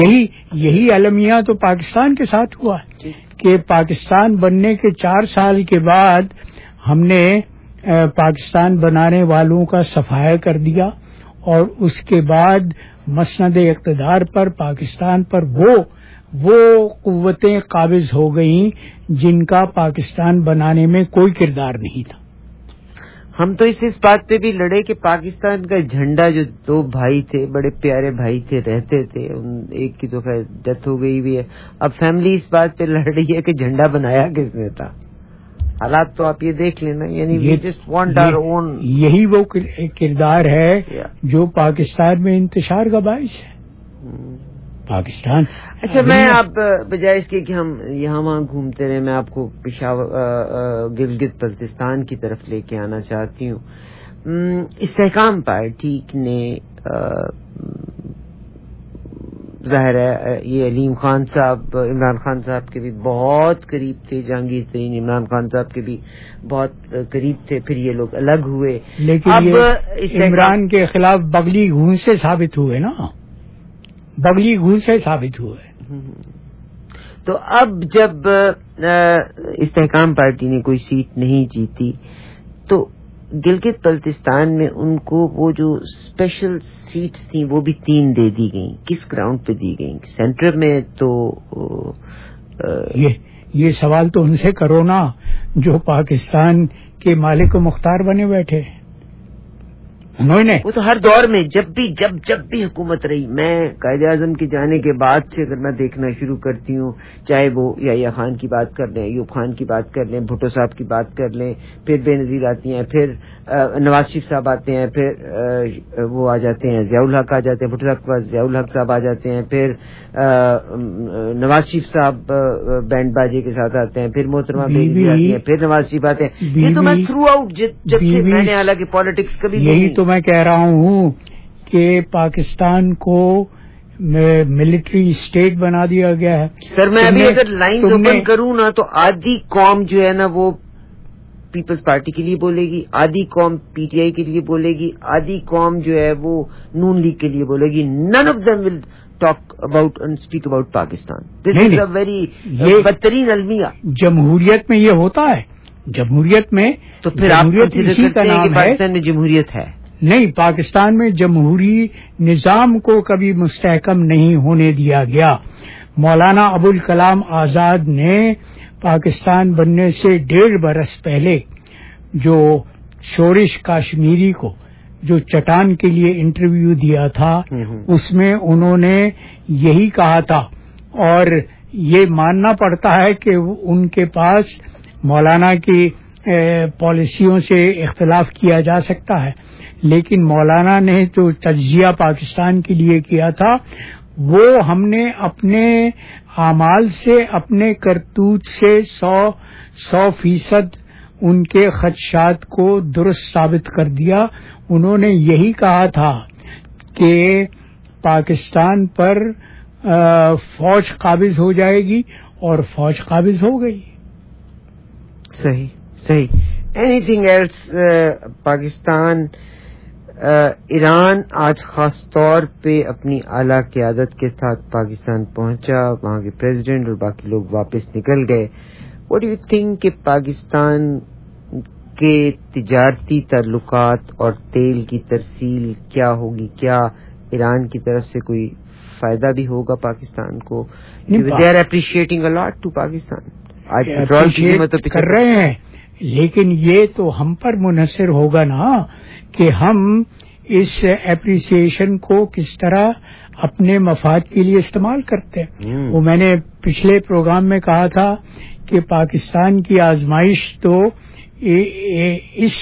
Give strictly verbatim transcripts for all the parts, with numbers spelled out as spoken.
یہی یہی المیہ تو پاکستان کے ساتھ ہوا ہے کہ پاکستان بننے کے چار سال کے بعد ہم نے پاکستان بنانے والوں کا صفایا کر دیا اور اس کے بعد مسند اقتدار پر پاکستان پر وہ وہ قوتیں قابض ہو گئیں جن کا پاکستان بنانے میں کوئی کردار نہیں تھا. ہم تو اس اس بات پہ بھی لڑے کہ پاکستان کا جھنڈا جو دو بھائی تھے بڑے پیارے بھائی تھے رہتے تھے ایک کی تو خیر ڈیتھ ہو گئی بھی ہے اب فیملی اس بات پہ لڑ رہی ہے کہ جھنڈا بنایا کس نے تھا. حالات تو آپ یہ دیکھ لینا یعنی وی جسٹ وانٹ آور اون. یہی وہ کردار ہے جو پاکستان میں انتشار کا باعث ہے. پاکستان اچھا میں آپ بجائے اس کے کہ ہم یہاں وہاں گھومتے رہے میں آپ کو پشاور گلگت بلتستان کی طرف لے کے آنا چاہتی ہوں. استحکام پارٹی نے ظاہر ہے یہ علیم خان صاحب عمران خان صاحب کے بھی بہت قریب تھے جہانگیر ترین عمران خان صاحب کے بھی بہت قریب تھے پھر یہ لوگ الگ ہوئے لیکن اب عمران کے خلاف بغلی گھون سے ثابت ہوئے نا بغلی گھون سے ثابت ہوئے. تو اب جب استحکام پارٹی نے کوئی سیٹ نہیں جیتی تو گلگت بلتستان میں ان کو وہ جو اسپیشل سیٹس تھیں وہ بھی تین دے دی گئیں. کس گراؤنڈ پہ دی گئیں؟ سینٹر میں تو یہ یہ سوال تو ان سے کرو نا جو پاکستان کے مالک و مختار بنے بیٹھے. انہوں نے وہ تو ہر دور میں جب بھی جب جب بھی حکومت رہی میں قائد اعظم کے جانے کے بعد سے اگر میں دیکھنا شروع کرتی ہوں چاہے وہ یحییٰ خان کی بات کر لیں ایوب خان کی بات کر لیں بھٹو صاحب کی بات کر لیں پھر بے نظیر آتی ہیں پھر نواز شریف صاحب آتے ہیں پھر وہ آ جاتے ہیں ضیاء الحق آ جاتے ہیں بھٹو صاحب کے پاس ضیاء الحق صاحب آ جاتے ہیں پھر نواز شریف صاحب بینڈ باجے کے ساتھ آتے ہیں پھر محترمہ بے نظیر آتی ہیں پھر نواز شریف آتے ہیں. یہ تو میں تھرو آؤٹ جب سے میں نے حالانکہ پالیٹکس کبھی یہی تو میں کہہ رہا ہوں کہ پاکستان کو ملٹری اسٹیٹ بنا دیا گیا ہے. سر میں ابھی اگر لائن اوپن کروں نا تو آدھی قوم جو ہے نا وہ پیپلز پارٹی کے لیے بولے گی آدھی قوم پی ٹی آئی کے لیے بولے گی آدھی قوم جو ہے وہ نون لیگ کے لیے بولے گی. None of them will talk about and speak about Pakistan. This is a very بدترین المیہ. جمہوریت میں یہ ہوتا ہے جمہوریت میں تو پھر آپ اسی کا نام ہے پاکستان میں جمہوریت ہے نہیں. پاکستان میں جمہوری نظام کو کبھی مستحکم نہیں ہونے دیا گیا. مولانا ابوالکلام آزاد نے پاکستان بننے سے ڈیڑھ برس پہلے جو شورش کاشمیری کو جو چٹان کے لیے انٹرویو دیا تھا اس میں انہوں نے یہی کہا تھا اور یہ ماننا پڑتا ہے کہ ان کے پاس مولانا کی پالیسیوں سے اختلاف کیا جا سکتا ہے لیکن مولانا نے جو تجزیہ پاکستان کے لیے کیا تھا وہ ہم نے اپنے اعمال سے اپنے کرتوت سے سو سو فیصد ان کے خدشات کو درست ثابت کر دیا. انہوں نے یہی کہا تھا کہ پاکستان پر فوج قابض ہو جائے گی اور فوج قابض ہو گئی. صحیح صحیح. Anything else? Pakistan Iran آج خاص طور پہ اپنی اعلیٰ قیادت کے ساتھ پاکستان پہنچا وہاں کے پریزیڈنٹ اور باقی لوگ واپس نکل گئے. واٹ ڈو یو تھنک کہ پاکستان کے تجارتی تعلقات اور تیل کی ترسیل کیا ہوگی؟ کیا ایران کی طرف سے کوئی فائدہ بھی ہوگا پاکستان کو؟ They are appreciating a lot to Pakistan. آج پیٹرول کی قیمت تو کر رہے ہیں لیکن یہ تو ہم پر منحصر ہوگا نا کہ ہم اس اپریسیشن کو کس طرح اپنے مفاد کے لیے استعمال کرتے ہیں. وہ میں نے پچھلے پروگرام میں کہا تھا کہ پاکستان کی آزمائش تو اس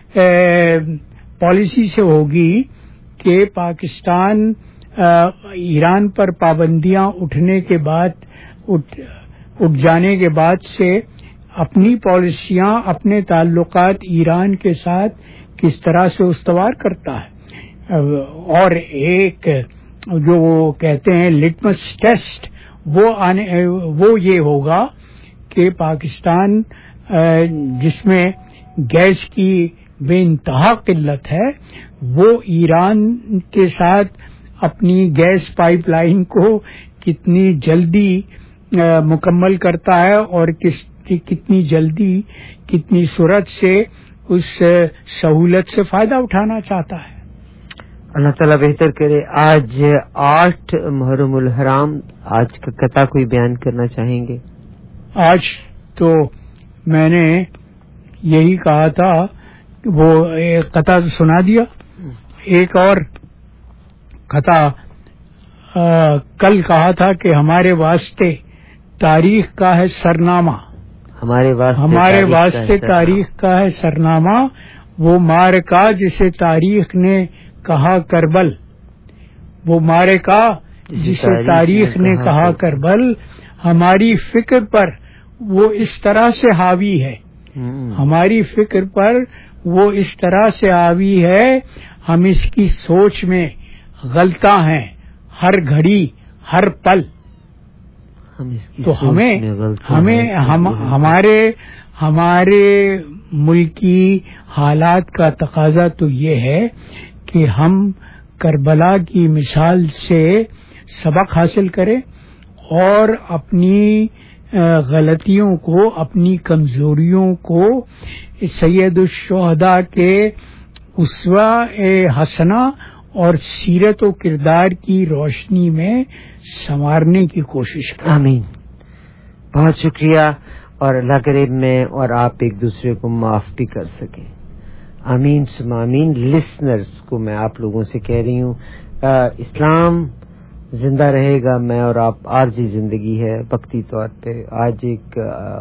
پالیسی سے ہوگی کہ پاکستان ایران پر پابندیاں اٹھنے کے بعد اٹھ اٹھ جانے کے بعد سے اپنی پالیسیاں اپنے تعلقات ایران کے ساتھ کس طرح سے استوار کرتا ہے. اور ایک جو کہتے ہیں لٹمس ٹیسٹ وہ آنے وہ یہ ہوگا کہ پاکستان جس میں گیس کی بے انتہا قلت ہے وہ ایران کے ساتھ اپنی گیس پائپ لائن کو کتنی جلدی مکمل کرتا ہے اور کس کتنی جلدی کتنی سرعت سے اس سہولت سے فائدہ اٹھانا چاہتا ہے. اللہ تعالیٰ بہتر کرے. آج آٹھ محرم الحرام، آج کا قطع کوئی بیان کرنا چاہیں گے؟ آج تو میں نے یہی کہا تھا، وہ ایک قطع سنا دیا. ایک اور قطع کل کہا تھا کہ ہمارے واسطے تاریخ کا ہے سرنامہ، ہمارے واسطے ہمارے واسطے تاریخ کا ہے سرنامہ، وہ معرکہ جسے تاریخ نے کہا کربل، وہ معرکہ جسے تاریخ نے کہا کربل ہماری فکر پر وہ اس طرح سے حاوی ہے، ہماری فکر پر وہ اس طرح سے حاوی ہے، ہم اس کی سوچ میں غلطاں ہیں ہر گھڑی ہر پل. تو ہمیں ہمیں ہم ہمارے ہمارے ملکی حالات کا تقاضا تو یہ ہے کہ ہم کربلا کی مثال سے سبق حاصل کریں اور اپنی غلطیوں کو، اپنی کمزوریوں کو سید الشہداء کے اسوہ حسنہ اور سیرت و کردار کی روشنی میں سنوارنے کی کوشش کریں. آمین. بہت شکریہ، اور اللہ کرے میں اور آپ ایک دوسرے کو معاف بھی کر سکیں. آمین ثم آمین. لسنرز کو میں آپ لوگوں سے کہہ رہی ہوں، اسلام زندہ رہے گا، میں اور آپ عارضی زندگی ہے وقتی طور پہ. آج ایک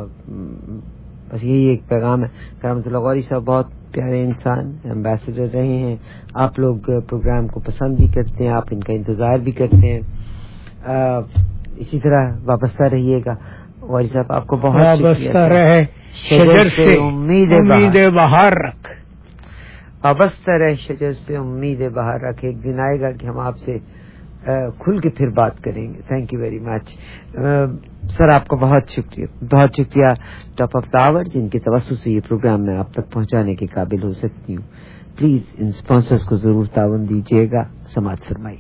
بس یہی ایک پیغام ہے. کرامت اللہ غوری صاحب بہت پیارے انسان، ایمبیسڈر رہے ہیں. آپ لوگ پروگرام کو پسند بھی کرتے ہیں، آپ ان کا انتظار بھی کرتے ہیں. آ, اسی طرح وابستہ رہیے گا. غوری صاحب آپ کو بہت وابستہ رہے، شجر سے امید بہار رکھ، وابستہ رہے شجر سے امید بہار رکھ. ایک دن آئے گا کہ ہم آپ سے کھل کے پھر بات کریں گے. Thank you very much sir, آپ کا بہت شکریہ، بہت شکریہ. ٹاپ آف دا آور جن کے توسط سے یہ پروگرام میں آپ تک پہنچانے کے قابل ہو سکتی ہوں. پلیز ان اسپانسرز کو ضرور تعاون دیجیے گا. سماعت فرمائی.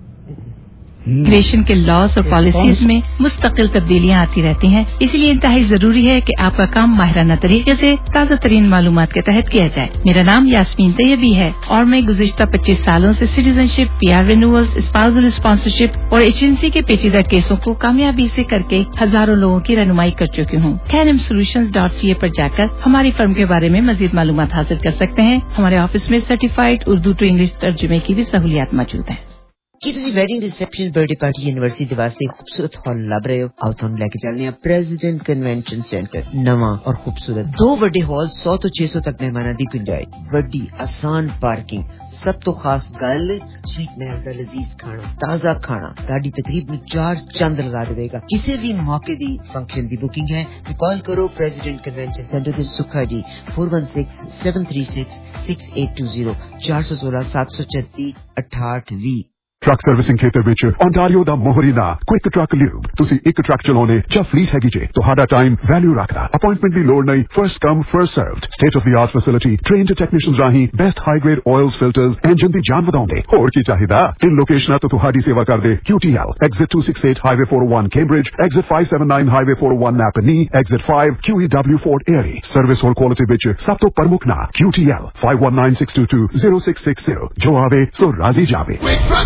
امیگریشن کے لاز اور پالیسیز میں مستقل تبدیلیاں آتی رہتی ہیں، اسی لیے انتہائی ضروری ہے کہ آپ کا کام ماہرانہ طریقے سے تازہ ترین معلومات کے تحت کیا جائے. میرا نام یاسمین طیبی ہے اور میں گزشتہ پچیس سالوں سے citizenship, P R renewal, spousal sponsorship اور ایجنسی کے پیچیدہ کیسوں کو کامیابی سے کر کے ہزاروں لوگوں کی رہنمائی کر چکی ہوں. کینم سولوشنز ڈاٹ سی اے پر جا کر ہماری فرم کے بارے میں مزید معلومات حاصل کر سکتے ہیں. ہمارے آفس میں سرٹیفائڈ اردو ٹو انگلش ترجمے کی بھی سہولیات موجود ہیں. کی تسی wedding reception birthday party anniversary دے واسطے خوبصورت ہال لب رہے ہو؟ آؤ تھانوں لے کے چلنے پریزیڈنٹ کنونشن سینٹر، نواں اور خوبصورت. دو بڑے ہال، سو تو چھ سو تک مہمانوں دی گنجائش، وڈی آسان پارکنگ. سب تو خاص گل سویٹ محل دا لذیذ کھانا، تازہ کھانا. تہاڈی تقریب نوں چار چند لگا دے گا. کسی بھی موقع دی فنکشن دی بکنگ ہے تو کال کرو پریزیڈنٹ کنونشن سینٹر دے Sukha ji four one six seven three six six eight two zero چار سو سولہ سات سو چھتی اٹھاٹھ وی. ਟਰੱਕ ਸਰਵਿਸਿੰਗ ਖੇਤਰ ਵਿੱਚ ਓਨਟਾਰੀਓ ਦਾ ਮੋਹਰੀ ਨਾਂ ਕੁਇਕ ਟਰੱਕ ਲਿਊਬ. ਤੁਸੀਂ ਇੱਕ ਟਰੱਕ ਚਲਾਉਣੇ ਜਾਂ ਫਲੀਟ ਹੈਗੀ ਜੇ, ਤੁਹਾਡਾ ਟਾਈਮ ਵੈਲਿਊ ਰੱਖਦਾ. ਅਪਾਇੰਟਮੈਂਟ ਦੀ ਲੋੜ ਨਹੀਂ, first come first served. State of the art facility, trained technicians ਰਾਹੀਂ best high grade oils filters, engine ਦੀ ਜਾਨ ਵਧਾਉਂਦੇ. ਹੋਰ ਕੀ ਚਾਹੀਦਾ? ਤਿੰਨ ਲੋਕੇਸ਼ਨਾਂ ਤੋਂ ਤੁਹਾਡੀ ਸੇਵਾ ਕਰਦੇ. Q T L, Exit two sixty-eight Highway four oh one Cambridge, Exit five seventy-nine Highway four oh one Napanee, Exit five Q E W Fort Erie. Service ਹੋਰ ਕੁਆਲਿਟੀ ਵਿੱਚ ਸਭ ਤੋਂ ਪ੍ਰਮੁੱਖ ਨਾਂ Q T L five one nine six two two zero six six zero. ਜੋ ਆਵੇ ਸੋ ਰਾਜ਼ੀ ਜਾਵੇ.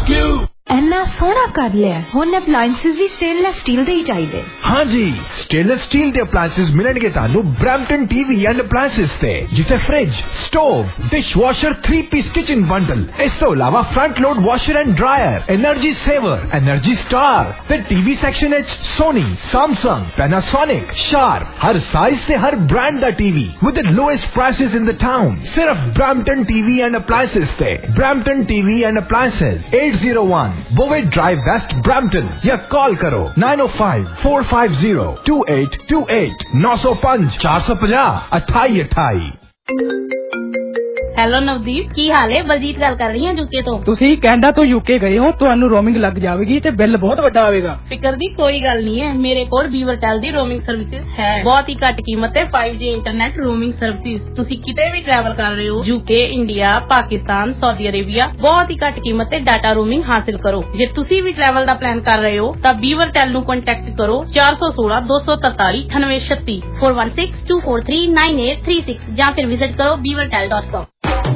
ਇੰਨਾ ਸੋਹਣਾ ਕਰ ਲਿਆ, ਹੁਣ ਅਪਲਾਈਐਂਸਿਸ ਵੀ ਸਟੇਨਲੈਸ ਸਟੀਲ ਦੇ ਹੀ ਚਾਹੀਦੇ. ਹਾਂ ਜੀ, ਸਟੇਨਲੈਸ ਸਟੀਲ ਦੇ ਅਪਲਾਈਐਂਸਿਸ ਮਿਲਣਗੇ ਤੁਹਾਨੂੰ ਬ੍ਰੈਂਪਟਨ ਟੀਵੀ ਐਂਡ ਅਪਲਾਈਐਂਸਿਸ ਤੇ, ਜਿੱਥੇ fridge, stove, dishwasher, three piece kitchen bundle, ਇਸ ਤੋਂ ਇਲਾਵਾ front load washer and dryer, energy saver, energy star ਤੇ ਟੀਵੀ ਸੈਕਸ਼ਨ ਵਿੱਚ ਸੋਨੀ, ਸੈਮਸੰਗ, ਪੈਨਾਸੋਨਿਕ, ਸ਼ਾਰਪ, ਹਰ ਸਾਈਜ਼ ਤੇ ਹਰ ਬ੍ਰਾਂਡ ਦਾ TV with the lowest prices in the town. ਸਿਰਫ ਬ੍ਰੈਂਪਟਨ ਟੀਵੀ ਐਂਡ ਅਪਲਾਈਐਂਸਿਸ ਤੇ. Brampton TV and appliances eight oh one Bovey Drive West Brampton, या call करो nine oh five four five zero two eight two eight nine oh five four five zero अट्ठाई अट्ठाई. Hello Navdeep, ਕੀ ਹਾਲ ਹੈ? ਬਲਜੀਤ ਗੱਲ ਕਰ ਰਹੀ ਹਾਂ ਯੂਕੇ ਤੋਂ। ਤੁਸੀਂ ਕੈਨੇਡਾ ਤੋਂ ਯੂਕੇ ਗਏ ਹੋ, ਤੁਹਾਨੂੰ ਰੋਮਿੰਗ ਲੱਗ ਜਾਵੇਗੀ ਤੇ ਬਿੱਲ ਬਹੁਤ ਵੱਡਾ ਆਵੇਗਾ। ਫਿਕਰ ਦੀ ਕੋਈ ਗੱਲ ਨਹੀਂ ਹੈ, ਮੇਰੇ ਕੋਲ ਵੀਵਰਟੈਲ ਦੀ ਰੋਮਿੰਗ ਸਰਵਿਸਿਜ਼ ਹੈ। ਬਹੁਤ ਹੀ ਘੱਟ ਕੀਮਤ ਤੇ five G internet roaming services. ਤੁਸੀਂ ਕਿਤੇ ਵੀ ਟਰੈਵਲ ਕਰ ਰਹੇ ਹੋ, UK, India, Pakistan, Saudi Arabia, ਬਹੁਤ ਹੀ ਘੱਟ ਕੀਮਤ ਤੇ ਡਾਟਾ ਰੋਮਿੰਗ ਹਾਸਿਲ ਕਰੋ। ਜੇ ਤੁਸੀਂ ਵੀ ਟਰੈਵਲ ਦਾ ਪਲਾਨ ਕਰ ਰਹੇ ਹੋ ਤਾਂ ਵੀਵਰਟੈਲ ਨੂੰ ਕੰਟੈਕਟ ਕਰੋ ਚਾਰ ਸੌ ਸੋਲਾਂ ਦੋ ਸੌ ਤਰਤਾਲੀ ਅਠਾਨਵੇਂ ਛੱਤੀ four one six two four three nine eight three six ਜਾਂ ਫਿਰ ਵਿਜ਼ਿਟ ਕਰੋ ਵੀਵਰਟੈਲ ਡਾਟ com।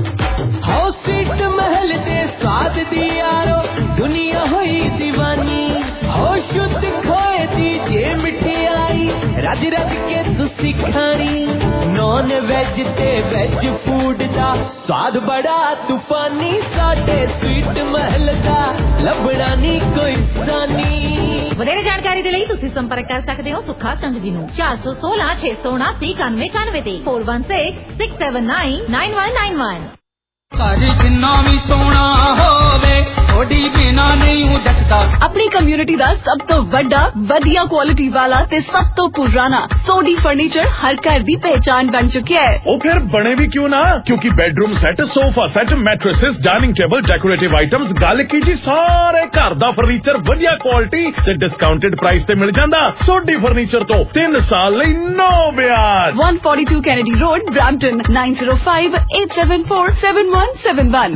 ਹੋ ਸੀਟ ਮਹਿਲ ਦੇ ਸਵਾਦ ਦੀ ਯਾਰੋ ਦੁਨੀਆ ਹੋਈ دیਵਾਨੀ, ਹੋ ਸ਼ੁੱਧ ਖੋਏ ਦੀ ਜੇ ਮਠਿਆਈ ਰੱਜ ਰੱਜ ਕੇ ਤੁਸੀਂ ਖਾਣੀ। ਨੌਨ ਵੈਜ ਤੇ ਵੈਜ ਫੂਡ ਦਾ ਸਵਾਦ ਬੜਾ ਤੂਫਾਨੀ, ਸਾਡੇ ਸਵੀਟ ਮਹਿਲ ਦਾ ਲੱਭਣਾ ਨਹੀਂ ਕੋਈ ਸਾਨੀ। ਵਧੇਰੇ ਜਾਣਕਾਰੀ ਦੇ ਲਈ ਤੁਸੀਂ ਸੰਪਰਕ ਕਰ ਸਕਦੇ ਹੋ ਸੁੱਖਾ ਸੰਘ ਜੀ ਨੂੰ ਚਾਰ ਸੌ ਸੋਲਾਂ ਛੇ ਸੌ ਉਨਾਸੀ ਇਕਾਨਵੇਂ ਇਕਾਨਵੇਂ ਤੇ four one six six seven nine nine one nine one। ਘਰ ਜਿੰਨਾ ਵੀ ਸੋਹਣਾ ਹੋਵੇ ਥੋੜੀ ਬਿਨਾ ਨਹੀਂ ਜੱਟਦਾ। ਆਪਣੀ ਕਮਿਊਨਿਟੀ ਦਾ ਸਭ ਤੋਂ ਵੱਡਾ, ਵਧੀਆ ਕੁਆਲਿਟੀ ਵਾਲਾ ਤੇ ਸਭ ਤੋਂ ਪੁਰਾਣਾ ਸੋਡੀ ਫਰਨੀਚਰ ਹਰ ਘਰ ਦੀ ਪਹਿਚਾਨ ਬਣ ਚੁੱਕਿਆ ਹੈ। ਉਹ ਫਿਰ ਬਣੇ ਵੀ ਕਿਉਂ ਨਾ, ਕਿਉਂਕਿ bedroom set, sofa set, mattresses, dining table, decorative items, ਗੱਲ ਕੀ ਜੀ ਸਾਰੇ ਘਰ ਦਾ ਫਰਨੀਚਰ ਵਧੀਆ ਕੁਆਲਿਟੀ ਤੇ ਡਿਸਕਾਊਂਟਡ ਪ੍ਰਾਈਸ ਤੇ ਮਿਲ ਜਾਂਦਾ। ਸੋਡੀ ਫਰਨੀਚਰ ਤੋਂ ਤਿੰਨ ਸਾਲ ਲਈ ਨੋ ਵਿਆਜ। one forty-two Kennedy Road, Brampton nine zero five eight seven four seven one seven one।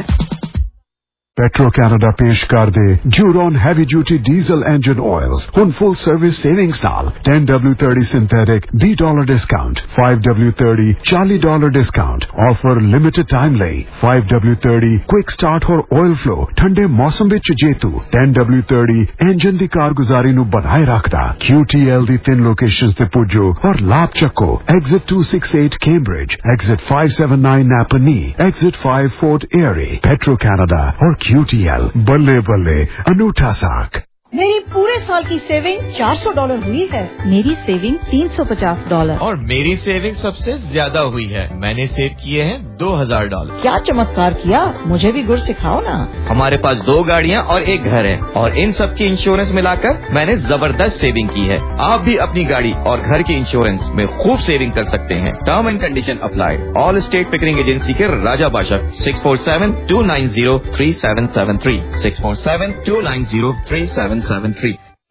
Petro Canada पेश कर दे Duron Heavy Duty Diesel Engine Oils ਹੁਣ full service savings ਨਾਲ ten W thirty synthetic twenty dollars discount, five W thirty forty dollars discount offer limited time ਲਈ five W thirty quick start ਹੋਰ oil flow ਠੰਡੇ ਮੌਸਮ ਵਿੱਚ ਜੇਤੂ ten W thirty engine ਦੀ ਕਾਰਗੁਜ਼ਾਰੀ ਨੂੰ ਬਣਾਏ ਰੱਖਦਾ। Q T L ਦੀ ਤਿੰਨ ਲੋਕੇਸ਼ਨਸ ਤੇ ਪੁੱਜੋ ਔਰ ਲਾਭ ਚੱਕੋ। Exit two sixty-eight Cambridge, Exit five seventy-nine Napanee, Exit five Fort Erie। Petro Canada और Q T L बल्ले बल्ले अनूठा साख। मेरी पूरे साल की सेविंग चार सौ डॉलर हुई है। मेरी सेविंग तीन सौ पचास डॉलर और मेरी सेविंग सबसे ज्यादा हुई है, मैंने सेव किए हैं दो हजार डॉलर। क्या चमत्कार किया, मुझे भी गुर सिखाओ ना। हमारे पास दो गाड़ियाँ और एक घर है और इन सब की इंश्योरेंस मिलाकर मैंने जबरदस्त सेविंग की है। आप भी अपनी गाड़ी और घर की इंश्योरेंस में खूब सेविंग कर सकते हैं। Term and condition apply. All state Pickering agency के Raja Bashak six four seven two nine zero three seven seven three six four seven two nine zero three seven seven three।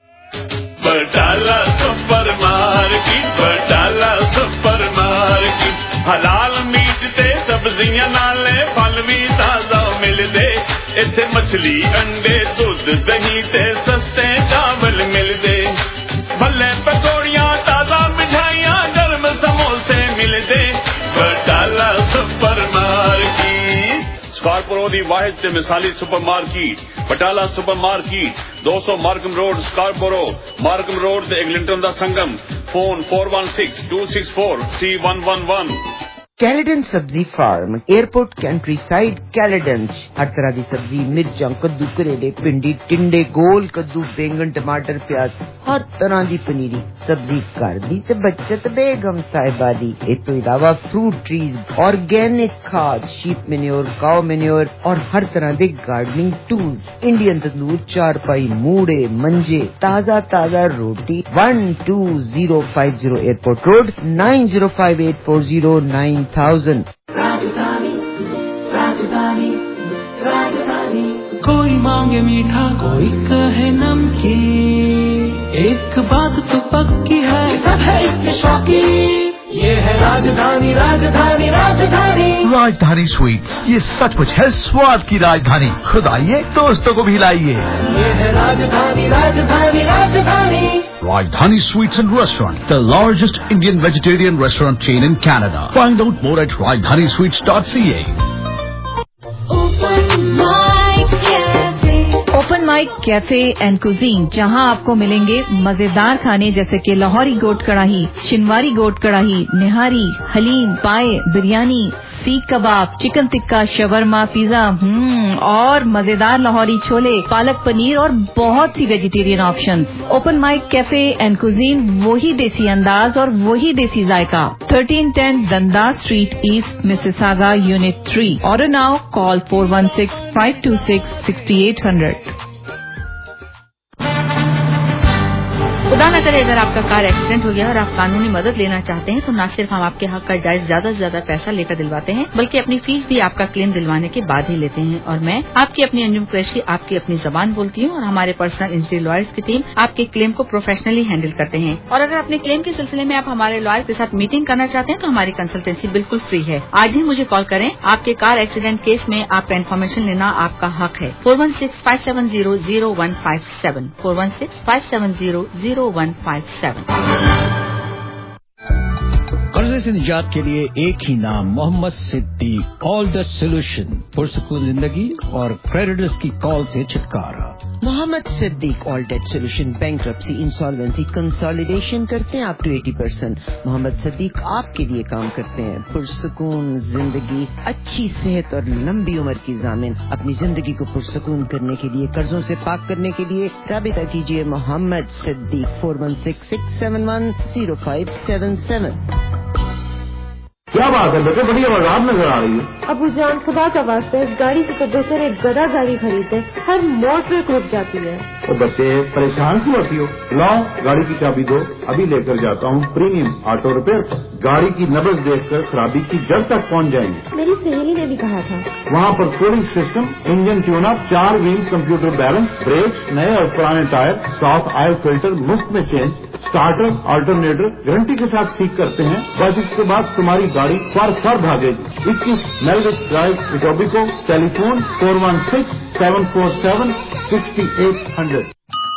Batala super market, Batala super market, हलाल meat ते सब्जियां नाले फल भी ताजा मिलदे। इत्थे मछली, अंडे, दूध, दही ते सस्ते चावल मिलदे। भले पकौड़ियां, ताजा मिठाइयां, गर्म समोसे मिलदे। बटाला सुपर मार्केट स्कारपोरो दी वाहिद ते मिसाली super market, Batala super market दो सौ Markham road Scarborough, Markham road ते एग्लिंटन दा संगम। Phone four one six two six four three one one one। Caledon सब्जी farm, airport countryside Caledon. हर तरह की सब्जी, मिर्चा, कद्दू, करेले, भिंडी, टिंडे, गोल कद्दू, बैंगन, टमाटर, प्याज, हर तरह की पनीरी सब्जी घर दी ते बचत बेगम साहिबा दी। इस तो इलावा फ्रूट ट्रीज, ऑर्गेनिक खाद, शीप मेन्योर, काउ मेन्योर और हर तरह के गार्डनिंग टूल्स, इंडियन तंदूर, चारपाई, मूड़े, मंजे, ताजा ताजा रोटी। one two zero five zero airport road nine zero five eight four zero nine thousand। राजधानी राजधानी राजधानी। कोई मांगे मीठा, कोई कहे नमकीन, एक बात तो पक्की है, सब है इसके शौकीन। ये है राजधानी राजधानी राजधानी। राजधानी स्वीट्स, ये सचमुच है स्वाद की राजधानी। खुद आइए, दोस्तों को भी लाइए। ये है राजधानी राजधानी राजधानी। Rajdhani Sweets and Restaurant, the largest Indian vegetarian restaurant chain in Canada. Find out more at rajdhani sweets dot c a। Open mike cafe and cuisine, जहां आपको मिलेंगे मजेदार खाने जैसे कि लाहौरी गोट कढ़ाई, शिनवारी गोट कढ़ाई, निहारी, हलीम, पाए, बिरयानी, सीख कबाब, चिकन टिक्का, शवरमा, पिज्जा, हम्म और मजेदार लाहौरी छोले, पालक पनीर और बहुत सी vegetarian options. Open mike cafe and cuisine, वही देसी अंदाज और वही देसी जायका। thirteen ten Dundas Street East, Mississauga, Unit three। Order now, call four one six five two six six eight zero zero। خدا نہ کرے اگر آپ کا کار ایکسیڈنٹ ہو گیا اور آپ قانونی مدد لینا چاہتے ہیں تو نہ صرف ہم آپ کے حق کا جائز زیادہ سے زیادہ پیسہ لے کر دلواتے ہیں بلکہ اپنی فیس بھی آپ کا کلیم دلوانے کے بعد ہی لیتے ہیں. اور میں آپ کی اپنی انجم قریشی آپ کی اپنی زبان بولتی ہوں اور ہمارے پرسنل انجری لائرز کی ٹیم آپ کے کلیم کو پروفیشنلی ہینڈل کرتے ہیں. اور اگر اپنے کلیم کے سلسلے میں آپ ہمارے لائر کے ساتھ میٹنگ کرنا چاہتے ہیں تو ہماری کنسلٹینسی بالکل فری ہے. آج ہی مجھے کال کریں. آپ کے کار ایکسیڈنٹ کیس میں آپ کا انفارمیشن لینا آپ کا حق ہے. Four one six five seven zero zero one five seven four one six five seven zero zero one five seven. قرضے سے نجات کے لیے ایک ہی نام محمد صدیق. آل دا سولوشن پرسکون زندگی اور کریڈٹرز کی کال سے چھٹکارا. Muhammad Siddiq all debt solution bankruptcy insolvency consolidation کرتے ہیں up to eighty percent. Muhammad Siddiq آپ کے لیے کام کرتے ہیں. پرسکون زندگی, اچھی صحت اور لمبی عمر کی ضامن. اپنی زندگی کو پرسکون کرنے کے لیے, قرضوں سے پاک کرنے کے لیے رابطہ کیجیے Muhammad Siddiq four one six six seven one zero five seven seven. کیا بات ہے بیٹے, بڑی آواز نظر آ رہی ہے. ابو جان خدا کا واسطہ اس گاڑی سے تو بہتر ایک گدا گاڑی خریدتے, ہر موڑ پہ رک جاتی ہے. تو بچے پریشان کیوں ہوتی ہو؟ لاؤ گاڑی کی چابی دو, ابھی لے کر جاتا ہوں پریمیم آٹو ریپیئر. گاڑی کی نبض دیکھ کر خرابی کی جڑ تک پہنچ جائیں گے. میری سہیلی نے بھی کہا تھا. وہاں پر cooling system, engine tune up, چار ویل کمپیوٹر بیلنس, بریکس نئے اور پرانے ٹائر, صاف آئل فلٹر مفت میں چینج, اسٹارٹر آلٹرنیٹر گارنٹی کے ساتھ ٹھیک کرتے ہیں. بس اس کے بعد تمہاری گاڑی فر فر بھاگے گی. اکیس میلوک drive Etobicoke, telephone four one six seven four seven sixty eight hundred.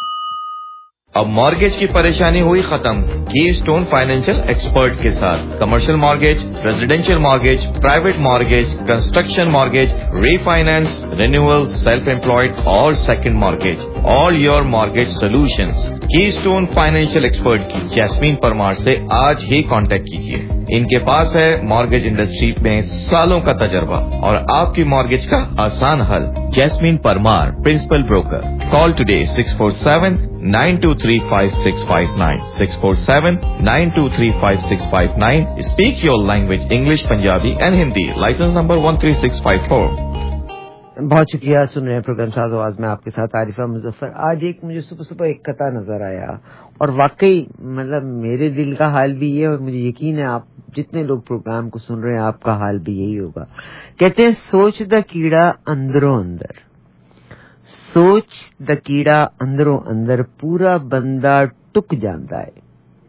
اب مارگیج کی پریشانی ہوئی ختم کی اسٹون فائنینشیل ایکسپرٹ کے ساتھ. Commercial mortgage, residential mortgage, private mortgage, construction mortgage, refinance, renewal, self employed اور second mortgage. All your mortgage solutions کی اسٹون فائنینشیل ایکسپرٹ کی جیسمین پرمار سے آج ہی کانٹیکٹ کیجیے. ان کے پاس ہے مارگیج انڈسٹری میں سالوں کا تجربہ اور آپ کی مارگیج کا آسان حل. Jasmine Parmar, principal broker. Call today six four seven nine two three five six five nine six four seven nine two three five six five nine. Speak your language English, Punjabi and Hindi. License number one three six five four. بہت شکریہ. سن رہے ہیں programme ساز آواز میں آپ کے ساتھ عارفہ مظفر. آج ایک مجھے صبح صبح ایک قطعہ نظر آیا اور واقعی مطلب میرے دل کا حال بھی یہ, اور مجھے یقین ہے آپ جتنے لوگ پروگرام کو سن رہے ہیں آپ کا حال بھی یہی ہوگا. کہتے ہیں سوچ دا کیڑا اندروں اندر, سوچ دا کیڑا اندروں اندر پورا بندہ ٹک جاندا ہے.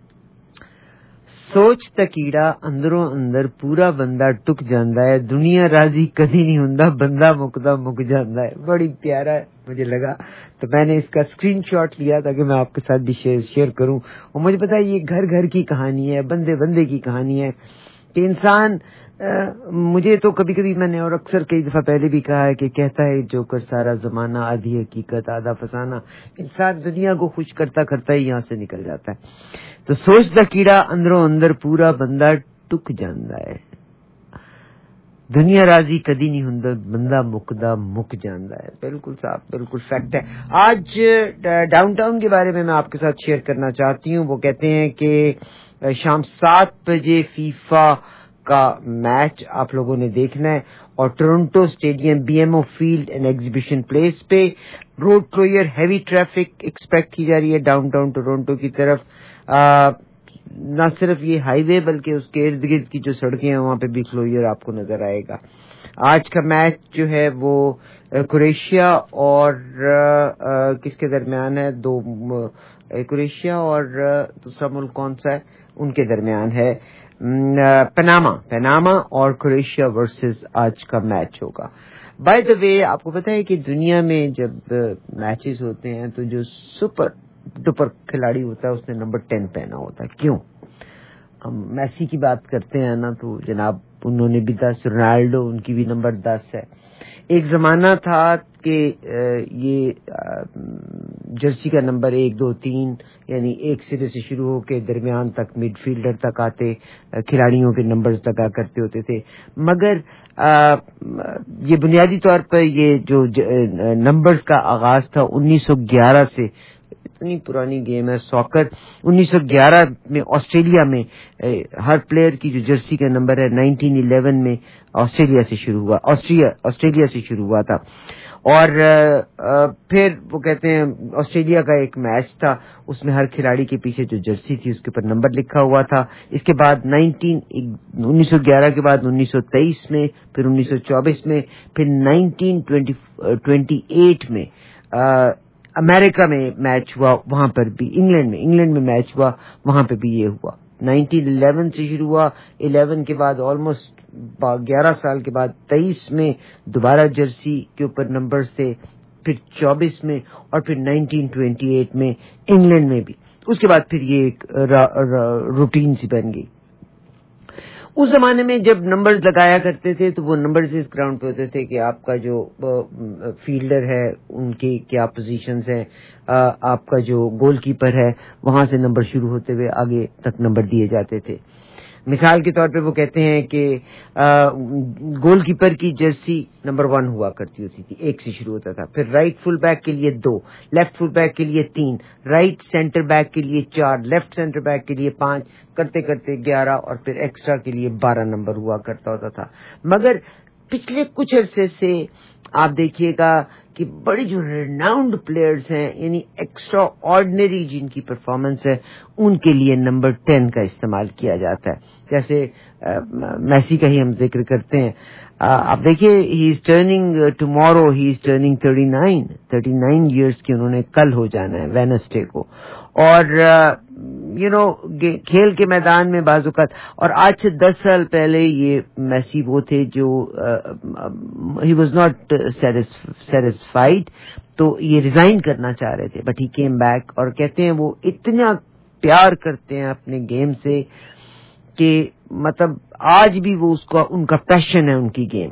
سوچ دا کیڑا اندروں اندر پورا بندہ ٹک جاندا ہے. دنیا راضی کدی نہیں ہوندا, بندہ مکدا مک جاندا ہے. بڑی پیارا مجھے لگا تو میں نے اس کا اسکرین شاٹ لیا تاکہ میں آپ کے ساتھ بھی شیئر کروں. اور مجھے پتا ہے یہ گھر گھر کی کہانی ہے, بندے بندے کی کہانی ہے کہ انسان آ, مجھے تو کبھی کبھی میں نے اور اکثر کئی دفعہ پہلے بھی کہا ہے کہ کہتا ہے جو کر سارا زمانہ آدھی حقیقت آدھا فسانہ. انسان دنیا کو خوش کرتا کرتا ہی یہاں سے نکل جاتا ہے. تو سوچ دا کیڑا اندروں اندر پورا بندہ ٹک جاندا ہے. دنیا راضی کدی نہیں ہوندا, بندہ مکدا مک جاندا ہے. بالکل صاحب, بالکل فیکٹ ہے. آج ڈاؤن ٹاؤن کے بارے میں میں آپ کے ساتھ شیئر کرنا چاہتی ہوں. وہ کہتے ہیں کہ شام سات بجے فیفا کا میچ آپ لوگوں نے دیکھنا ہے اور Toronto stadium B M O field and exhibition place پہ road closure, heavy traffic expect کی جا رہی ہے ڈاؤن ٹاؤن ٹورنٹو کی طرف. آ, نہ صرف یہ ہائی وے بلکہ اس کے ارد گرد کی جو سڑکیں ہیں وہاں پہ بھی کلوئر آپ کو نظر آئے گا. آج کا میچ جو ہے وہ کروشیا اور آ, کس کے درمیان ہے, دو کروشیا اور دوسرا ملک کون سا ہے ان کے درمیان ہے, پناما پناما اور کروشیا ورسز آج کا میچ ہوگا. بائی دا وے آپ کو پتا ہے کہ دنیا میں جب میچز ہوتے ہیں تو جو سپر ڈپر کھلاڑی ہوتا ہے اس نے نمبر ٹین پہنا ہوتا ہے. کیوں؟ ہم میسی کی بات کرتے ہیں نا تو جناب انہوں نے بھی دس, رونالڈو ان کی بھی نمبر دس ہے. ایک زمانہ تھا کہ یہ جرسی کا نمبر ایک دو تین یعنی ایک سرے سے شروع ہو کے درمیان تک مڈ فیلڈر تک آتے کھلاڑیوں کے نمبرز لگا کرتے ہوتے تھے. مگر یہ بنیادی طور پر یہ جو نمبرز کا آغاز تھا انیس سو گیارہ سے, اتنی پرانی گیم ہے ساکر. انیس سو گیارہ میں آسٹریلیا میں ہر پلیئر کی جو جرسی کا نمبر ہے نائنٹین الیون میں آسٹریلیا سے شروع ہوا آسٹریلیا آسٹریلیا سے شروع ہوا تھا. اور پھر وہ کہتے ہیں آسٹریلیا کا ایک میچ تھا, اس میں ہر کھلاڑی کے پیچھے جو جرسی تھی اس کے اوپر نمبر لکھا ہوا تھا. اس کے بعد نائنٹین انیس سو گیارہ کے بعد انیس سو تیئیس میں, پھر انیس سو چوبیس میں, پھر نائنٹین ٹوینٹی ایٹ میں امریکہ میں میچ ہوا, وہاں پر بھی انگلینڈ میں انگلینڈ میں میچ ہوا, وہاں پہ بھی یہ ہوا. نائنٹین الیون سے شروع ہوا, الیون کے بعد آلموسٹ گیارہ سال کے بعد تیئیس میں دوبارہ جرسی کے اوپر نمبرز تھے, پھر چوبیس میں, اور پھر نائنٹین ٹوینٹی ایٹ میں انگلینڈ میں بھی. اس کے بعد پھر یہ ایک روٹین سی بن گئی. اس زمانے میں جب نمبرز لگایا کرتے تھے تو وہ نمبرز اس گراؤنڈ پہ ہوتے تھے کہ آپ کا جو فیلڈر ہے ان کی کیا پوزیشنز ہیں, آپ کا جو گول کیپر ہے وہاں سے نمبر شروع ہوتے ہوئے آگے تک نمبر دیے جاتے تھے. مثال کے طور پہ وہ کہتے ہیں کہ گول کیپر کی جرسی نمبر ون ہوا کرتی ہوتی تھی, ایک سے شروع ہوتا تھا. پھر رائٹ فل بیک کے لیے دو, لیفٹ فل بیک کے لیے تین, رائٹ سینٹر بیک کے لیے چار, لیفٹ سینٹر بیک کے لیے پانچ, کرتے کرتے گیارہ, اور پھر ایکسٹرا کے لیے بارہ نمبر ہوا کرتا ہوتا تھا. مگر پچھلے کچھ عرصے سے آپ دیکھیے گا کہ بڑی جو ریناؤنڈ پلیئرز ہیں, یعنی ایکسٹرا آرڈنری جن کی پرفارمنس ہے, ان کے لیے نمبر ٹین کا استعمال کیا جاتا ہے. جیسے میسی کا ہی ہم ذکر کرتے ہیں, آپ دیکھیے he is turning tomorrow, he is turning thirty nine thirty nine years کی انہوں نے کل ہو جانا ہے وینسڈے کو. اور یو نو کھیل کے میدان میں بعض اوقات, اور آج سے دس سال پہلے یہ میسی وہ تھے جو ہی واز ناٹ سیٹسفائیڈ, تو یہ ریزائن کرنا چاہ رہے تھے, بٹ ہی کیم بیک. اور کہتے ہیں وہ اتنا پیار کرتے ہیں اپنے گیم سے کہ مطلب آج بھی وہ اس کا ان کا پیشن ہے ان کی گیم.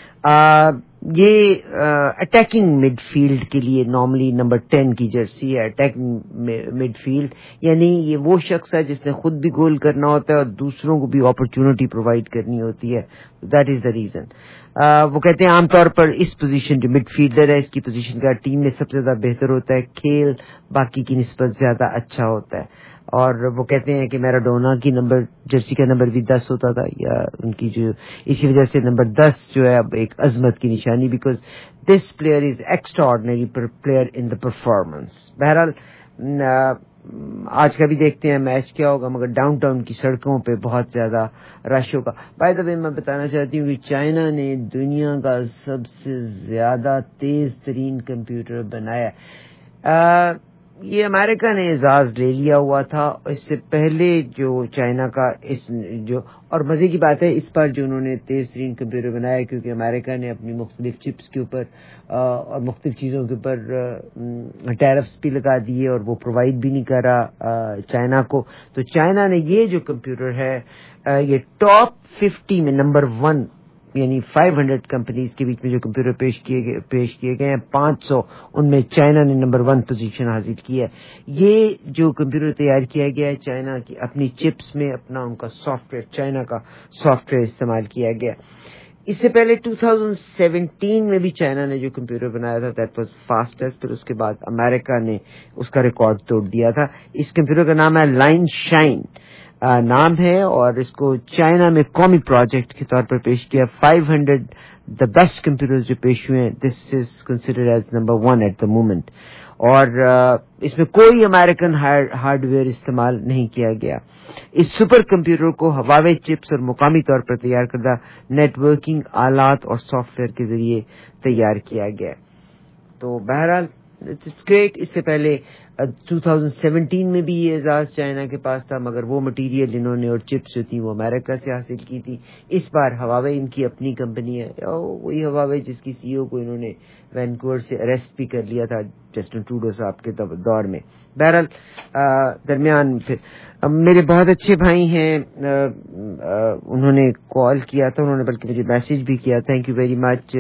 یہ اٹیکنگ مڈ فیلڈ کے لیے نارملی نمبر ٹین کی جرسی ہے. اٹیکنگ مڈ فیلڈ یعنی یہ وہ شخص ہے جس نے خود بھی گول کرنا ہوتا ہے اور دوسروں کو بھی اپرچونٹی پرووائڈ کرنی ہوتی ہے. That is the reason. وہ کہتے ہیں عام طور پر اس پوزیشن جو مڈ فیلڈر ہے, اس کی پوزیشن کا ٹیم میں سب سے زیادہ بہتر ہوتا ہے, کھیل باقی کی نسبت زیادہ اچھا ہوتا ہے. اور وہ کہتے ہیں کہ میراڈونا کی نمبر جرسی کا نمبر بھی دس ہوتا تھا, یا ان کی جو اسی وجہ سے نمبر دس جو ہے اب ایک عظمت کی نشانی, because this player is extraordinary player in the performance. بہرحال آج کا بھی دیکھتے ہیں میچ کیا ہوگا, مگر ڈاؤن ٹاؤن کی سڑکوں پہ بہت زیادہ رش ہوگا. بائی دا وے میں بتانا چاہتی ہوں کہ چائنا نے دنیا کا سب سے زیادہ تیز ترین کمپیوٹر بنایا. یہ امریکہ نے اعزاز لے لیا ہوا تھا اس سے پہلے. جو چائنا کا اس جو اور مزے کی بات ہے اس بار جو انہوں نے تیز ترین کمپیوٹر بنایا, کیونکہ امریکہ نے اپنی مختلف چپس کے اوپر اور مختلف چیزوں کے اوپر ٹیرفس بھی لگا دیے اور وہ پرووائڈ بھی نہیں کرا چائنا کو. تو چائنا نے یہ جو کمپیوٹر ہے یہ ٹاپ ففٹی میں نمبر ون, یعنی فائیو ہنڈریڈ کمپنیز کے بیچ میں جو کمپیوٹر پیش کیے گئے پیش کیے گئے ہیں پانچ سو, ان میں چائنا نے نمبر ون پوزیشن حاصل کی ہے. یہ جو کمپیوٹر تیار کیا گیا ہے چائنا کی اپنی چپس میں, اپنا ان کا سافٹ ویئر چائنا کا سافٹ ویئر استعمال کیا گیا. اس سے پہلے دو ہزار سترہ میں بھی چائنا نے جو کمپیوٹر بنایا تھا دیٹ واز فاسٹسٹ, پھر اس کے بعد امریکہ نے اس کا ریکارڈ توڑ دیا تھا. اس کمپیوٹر کا نام ہے لائن شائن نام ہے, اور اس کو چائنا میں قومی پروجیکٹ کے طور پر پیش کیا. Five hundred the best computer جو پیش ہوئے ہیں, this is considered as number one at the moment. اور اس میں کوئی امریکن ہارڈ ویئر استعمال نہیں کیا گیا. اس سپر کمپیوٹر کو ہواوے چپس اور مقامی طور پر تیار کردہ نیٹ ورکنگ آلات اور سافٹ ویئر کے ذریعے تیار کیا گیا. تو بہرحال اٹس گریٹ. اس سے پہلے دو ہزار سترہ میں بھی یہ اعزاز چائنا کے پاس تھا, مگر وہ مٹیریل انہوں نے اور چپس جو تھی وہ امریکہ سے حاصل کی تھی. اس بار ہواوے ان کی اپنی کمپنی ہے, وہی ہواوے جس کی سی او کو انہوں نے وینکوور سے اریسٹ بھی کر لیا تھا جسٹن ٹروڈو صاحب کے دور میں. بہرحال درمیان پھر میرے بہت اچھے بھائی ہیں, انہوں نے کال کیا تھا, انہوں نے بلکہ مجھے میسج بھی کیا. Thank you very much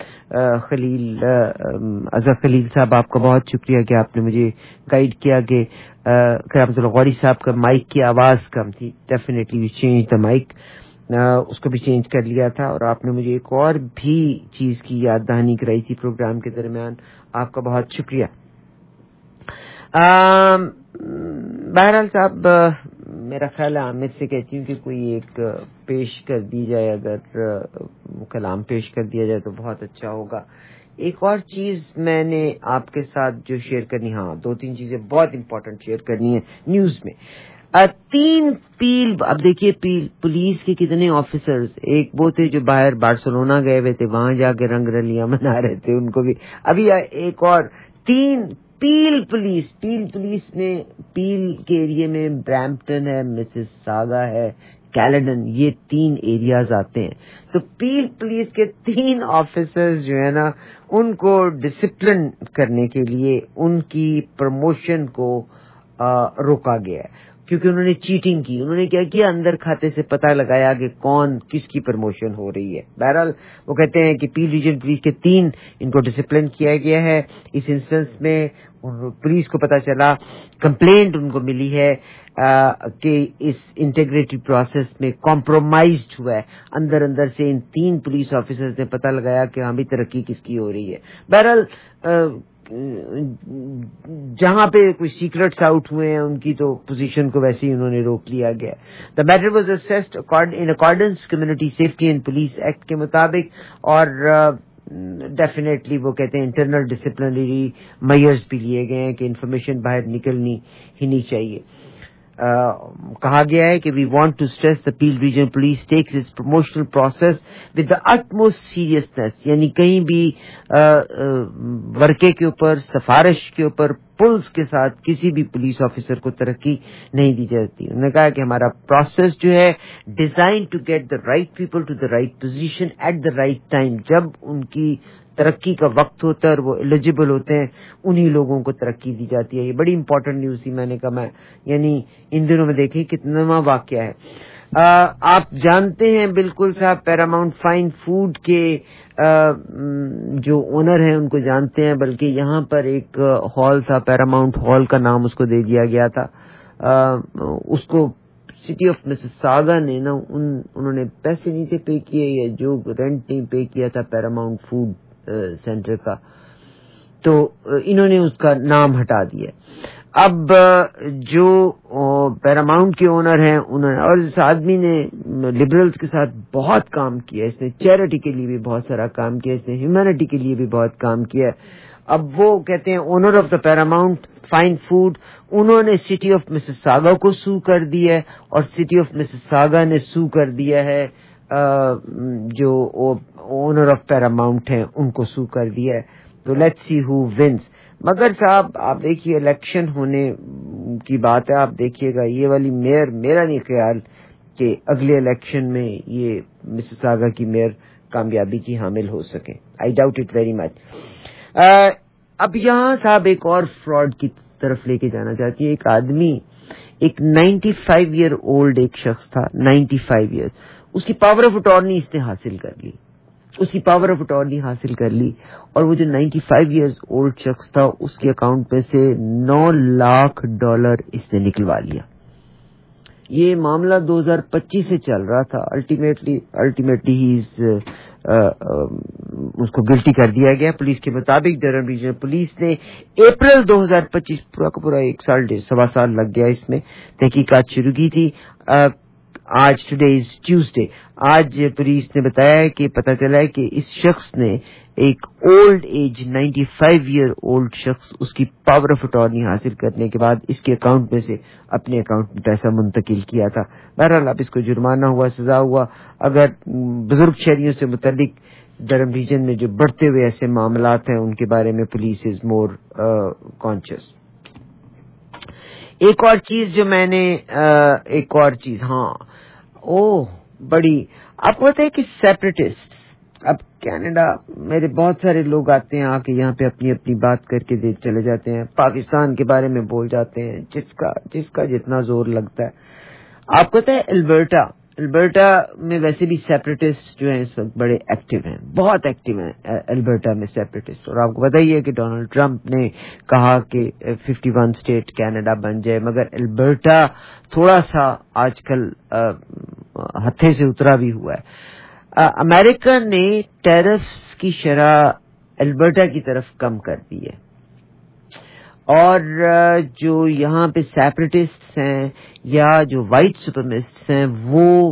Khalil Azhar Khalil صاحب, آپ کا بہت شکریہ کہ آپ نے مجھے گائیڈ کیا کہ کرامت اللہ غوری صاحب کا مائک کی آواز کم تھی. Definitely we change the mic, اس کو بھی چینج کر لیا تھا. اور آپ نے مجھے ایک اور بھی چیز کی یاد دہانی کرائی تھی پروگرام کے درمیان, آپ کا بہت شکریہ. بہرحال صاحب میرا خیال ہے عامر سے کہتی ہوں کہ کوئی ایک پیش کر دی جائے, اگر کلام پیش کر دیا جائے تو بہت اچھا ہوگا. ایک اور چیز میں نے آپ کے ساتھ جو شیئر کرنی، ہاں دو تین چیزیں بہت امپورٹنٹ شیئر کرنی ہے نیوز میں. تین پیل، اب دیکھیے پیل پولیس کے کتنے آفیسرز، ایک وہ تھے جو باہر بارسلونا گئے ہوئے تھے، وہاں جا کے رنگ رلیاں منا رہے تھے، ان کو بھی ابھی ایک اور تین پیل پولیس پیل پولیس میں پیل کے ایریے میں برامپٹن ہے، مسز ساگا ہے، کیلیڈن، یہ تین ایریاز آتے ہیں. تو پیل پولیس کے تین آفیسرز جو ہے نا ان کو ڈسپلن کرنے کے لیے ان کی پروموشن کو روکا گیا ہے کیونکہ انہوں نے چیٹنگ کی. انہوں نے کیا کیا، اندر کھاتے سے پتہ لگایا کہ کون کس کی پروموشن ہو رہی ہے. بہرحال وہ کہتے ہیں کہ پیل ریجن پولیس کے تین ان کو ڈسپلن کیا گیا ہے. اس انسٹنس میں پولیس کو پتہ چلا، کمپلینٹ ان کو ملی ہے کہ اس انٹیگریٹی پروسیس میں کمپرومائزڈ ہوا ہے. اندر اندر سے ان تین پولیس آفیسرز نے پتہ لگایا کہ ہاں بھی ترقی کس کی ہو رہی ہے. بہرحال جہاں پہ کوئی سیکرٹس آؤٹ ہوئے ہیں ان کی تو پوزیشن کو ویسے ہی انہوں نے روک لیا گیا. The matter was assessed in accordance community safety and police act کے مطابق، اور ڈیفینیٹلی وہ کہتے ہیں انٹرنل ڈسپلنری میئرز بھی لیے گئے ہیں کہ انفارمیشن باہر نکلنی ہی نہیں چاہیے. کہا گیا ہے کہ we want to stress the Peel region police takes its promotional process with the utmost seriousness, یعنی کہیں بھی ورکے کے اوپر، سفارش کے اوپر، پلس کے ساتھ کسی بھی پولیس آفیسر کو ترقی نہیں دی جاتی. انہوں نے کہا کہ ہمارا پروسیس جو ہے design to get the right people to the right position at the right time. جب ان کی ترقی کا وقت ہوتا ہے اور وہ ایلیجیبل ہوتے ہیں انہی لوگوں کو ترقی دی جاتی ہے. یہ بڑی امپورٹنٹ نیوز تھی. میں نے کہا میں یعنی ان دنوں میں دیکھیں کتنا واقعہ ہے. آ, آپ جانتے ہیں بالکل صاحب پیراماؤنٹ فائن فوڈ کے آ, جو اونر ہیں ان کو جانتے ہیں، بلکہ یہاں پر ایک ہال تھا، پیراماؤنٹ ہال کا نام اس کو دے دیا گیا تھا. آ, اس کو سٹی آف مسیساگا نے نا ان انہوں نے پیسے نہیں تھے پے کیے یا جو رینٹ نہیں پے کیا تھا پیراماؤنٹ فوڈ سینٹر کا، تو انہوں نے اس کا نام ہٹا دیا. اب جو پیراماؤنٹ کے اونر ہیں انہوں نے، اور اس آدمی نے لبرلز کے ساتھ بہت کام کیا، اس نے چیریٹی کے لیے بھی بہت سارا کام کیا، اس نے ہیومینٹی کے لیے بھی بہت کام کیا. اب وہ کہتے ہیں owner of the Paramount fine food, انہوں نے سٹی آف مسیساگا کو سو کر دیا ہے اور سٹی آف مسیساگا نے سو کر دیا ہے جو اونر آف پیراماؤنٹ ہیں ان کو سو کر دیا ہے. تو لیٹس سی ہو ونس. مگر صاحب آپ دیکھیے الیکشن ہونے کی بات ہے، آپ دیکھیے گا یہ والی میئر، میرا نہیں خیال کہ اگلے الیکشن میں یہ مسیساگا کی میئر کامیابی کی حامل ہو سکے. I doubt it very much. اب یہاں صاحب ایک اور فراڈ کی طرف لے کے جانا چاہتی ہے. ایک آدمی، ایک نائنٹی فائیو ایئر اولڈ ایک شخص تھا، نائنٹی فائیو ایئر، اس کی پاور آف اٹارنی اس نے حاصل کر لی، اس کی پاور آف اٹارنی حاصل کر لی اور وہ جو نائنٹی فائیو ایئرز اولڈ شخص تھا اس کے اکاؤنٹ میں سے نو لاکھ ڈالر اس نے نکلوا لیا. یہ معاملہ دو ہزار پچیس سے چل رہا تھا. الٹیمیٹلی الٹیمیٹلی ہی اس کو گلٹی کر دیا گیا. پولیس کے مطابق ڈرم ریجنل پولیس نے اپریل دو ہزار پچیس، پورا کا پورا ایک سال ڈیڑھ سوا سال لگ گیا اس میں، تحقیقات شروع کی تھی. آج ٹوڈے از ٹیوزڈے، آج پولیس نے بتایا کہ پتہ چلا ہے کہ اس شخص نے، ایک old age ninety five year old شخص، اس کی پاور آف اٹارنی حاصل کرنے کے بعد اس کے اکاؤنٹ میں سے اپنے اکاؤنٹ میں پیسہ منتقل کیا تھا. بہرحال اب اس کو جرمانہ ہوا، سزا ہوا. اگر بزرگ شہریوں سے متعلق ڈرم ریجن میں جو بڑھتے ہوئے ایسے معاملات ہیں ان کے بارے میں پولیس از مور کانشیس. ایک اور چیز جو میں نے ایک اور چیز ہاں او بڑی آپ کو پتا ہے کہ سیپریٹسٹ، اب کینیڈا میرے بہت سارے لوگ آتے ہیں آ کے یہاں پہ اپنی اپنی بات کر کے چلے جاتے ہیں، پاکستان کے بارے میں بول جاتے ہیں، جس کا جس کا جتنا زور لگتا ہے. آپ کو پتا ہے البرٹا البرٹا میں ویسے بھی سیپریٹسٹ جو ہیں اس وقت بڑے ایکٹیو ہیں، بہت ایکٹیو ہیں البرٹا میں سیپریٹسٹ. اور آپ کو پتہ ہی ہے کہ ڈونلڈ ٹرمپ نے کہا کہ ففٹی ون اسٹیٹ کینیڈا بن جائے، مگر البرٹا تھوڑا سا آج کل ہتھے سے اترا بھی ہوا ہے. امریکہ نے ٹیرفس کی شرح البرٹا کی طرف کم کر دی ہے، اور جو یہاں پہ سیپریٹسٹ ہیں یا جو وائٹ سپرمیسٹس ہیں وہ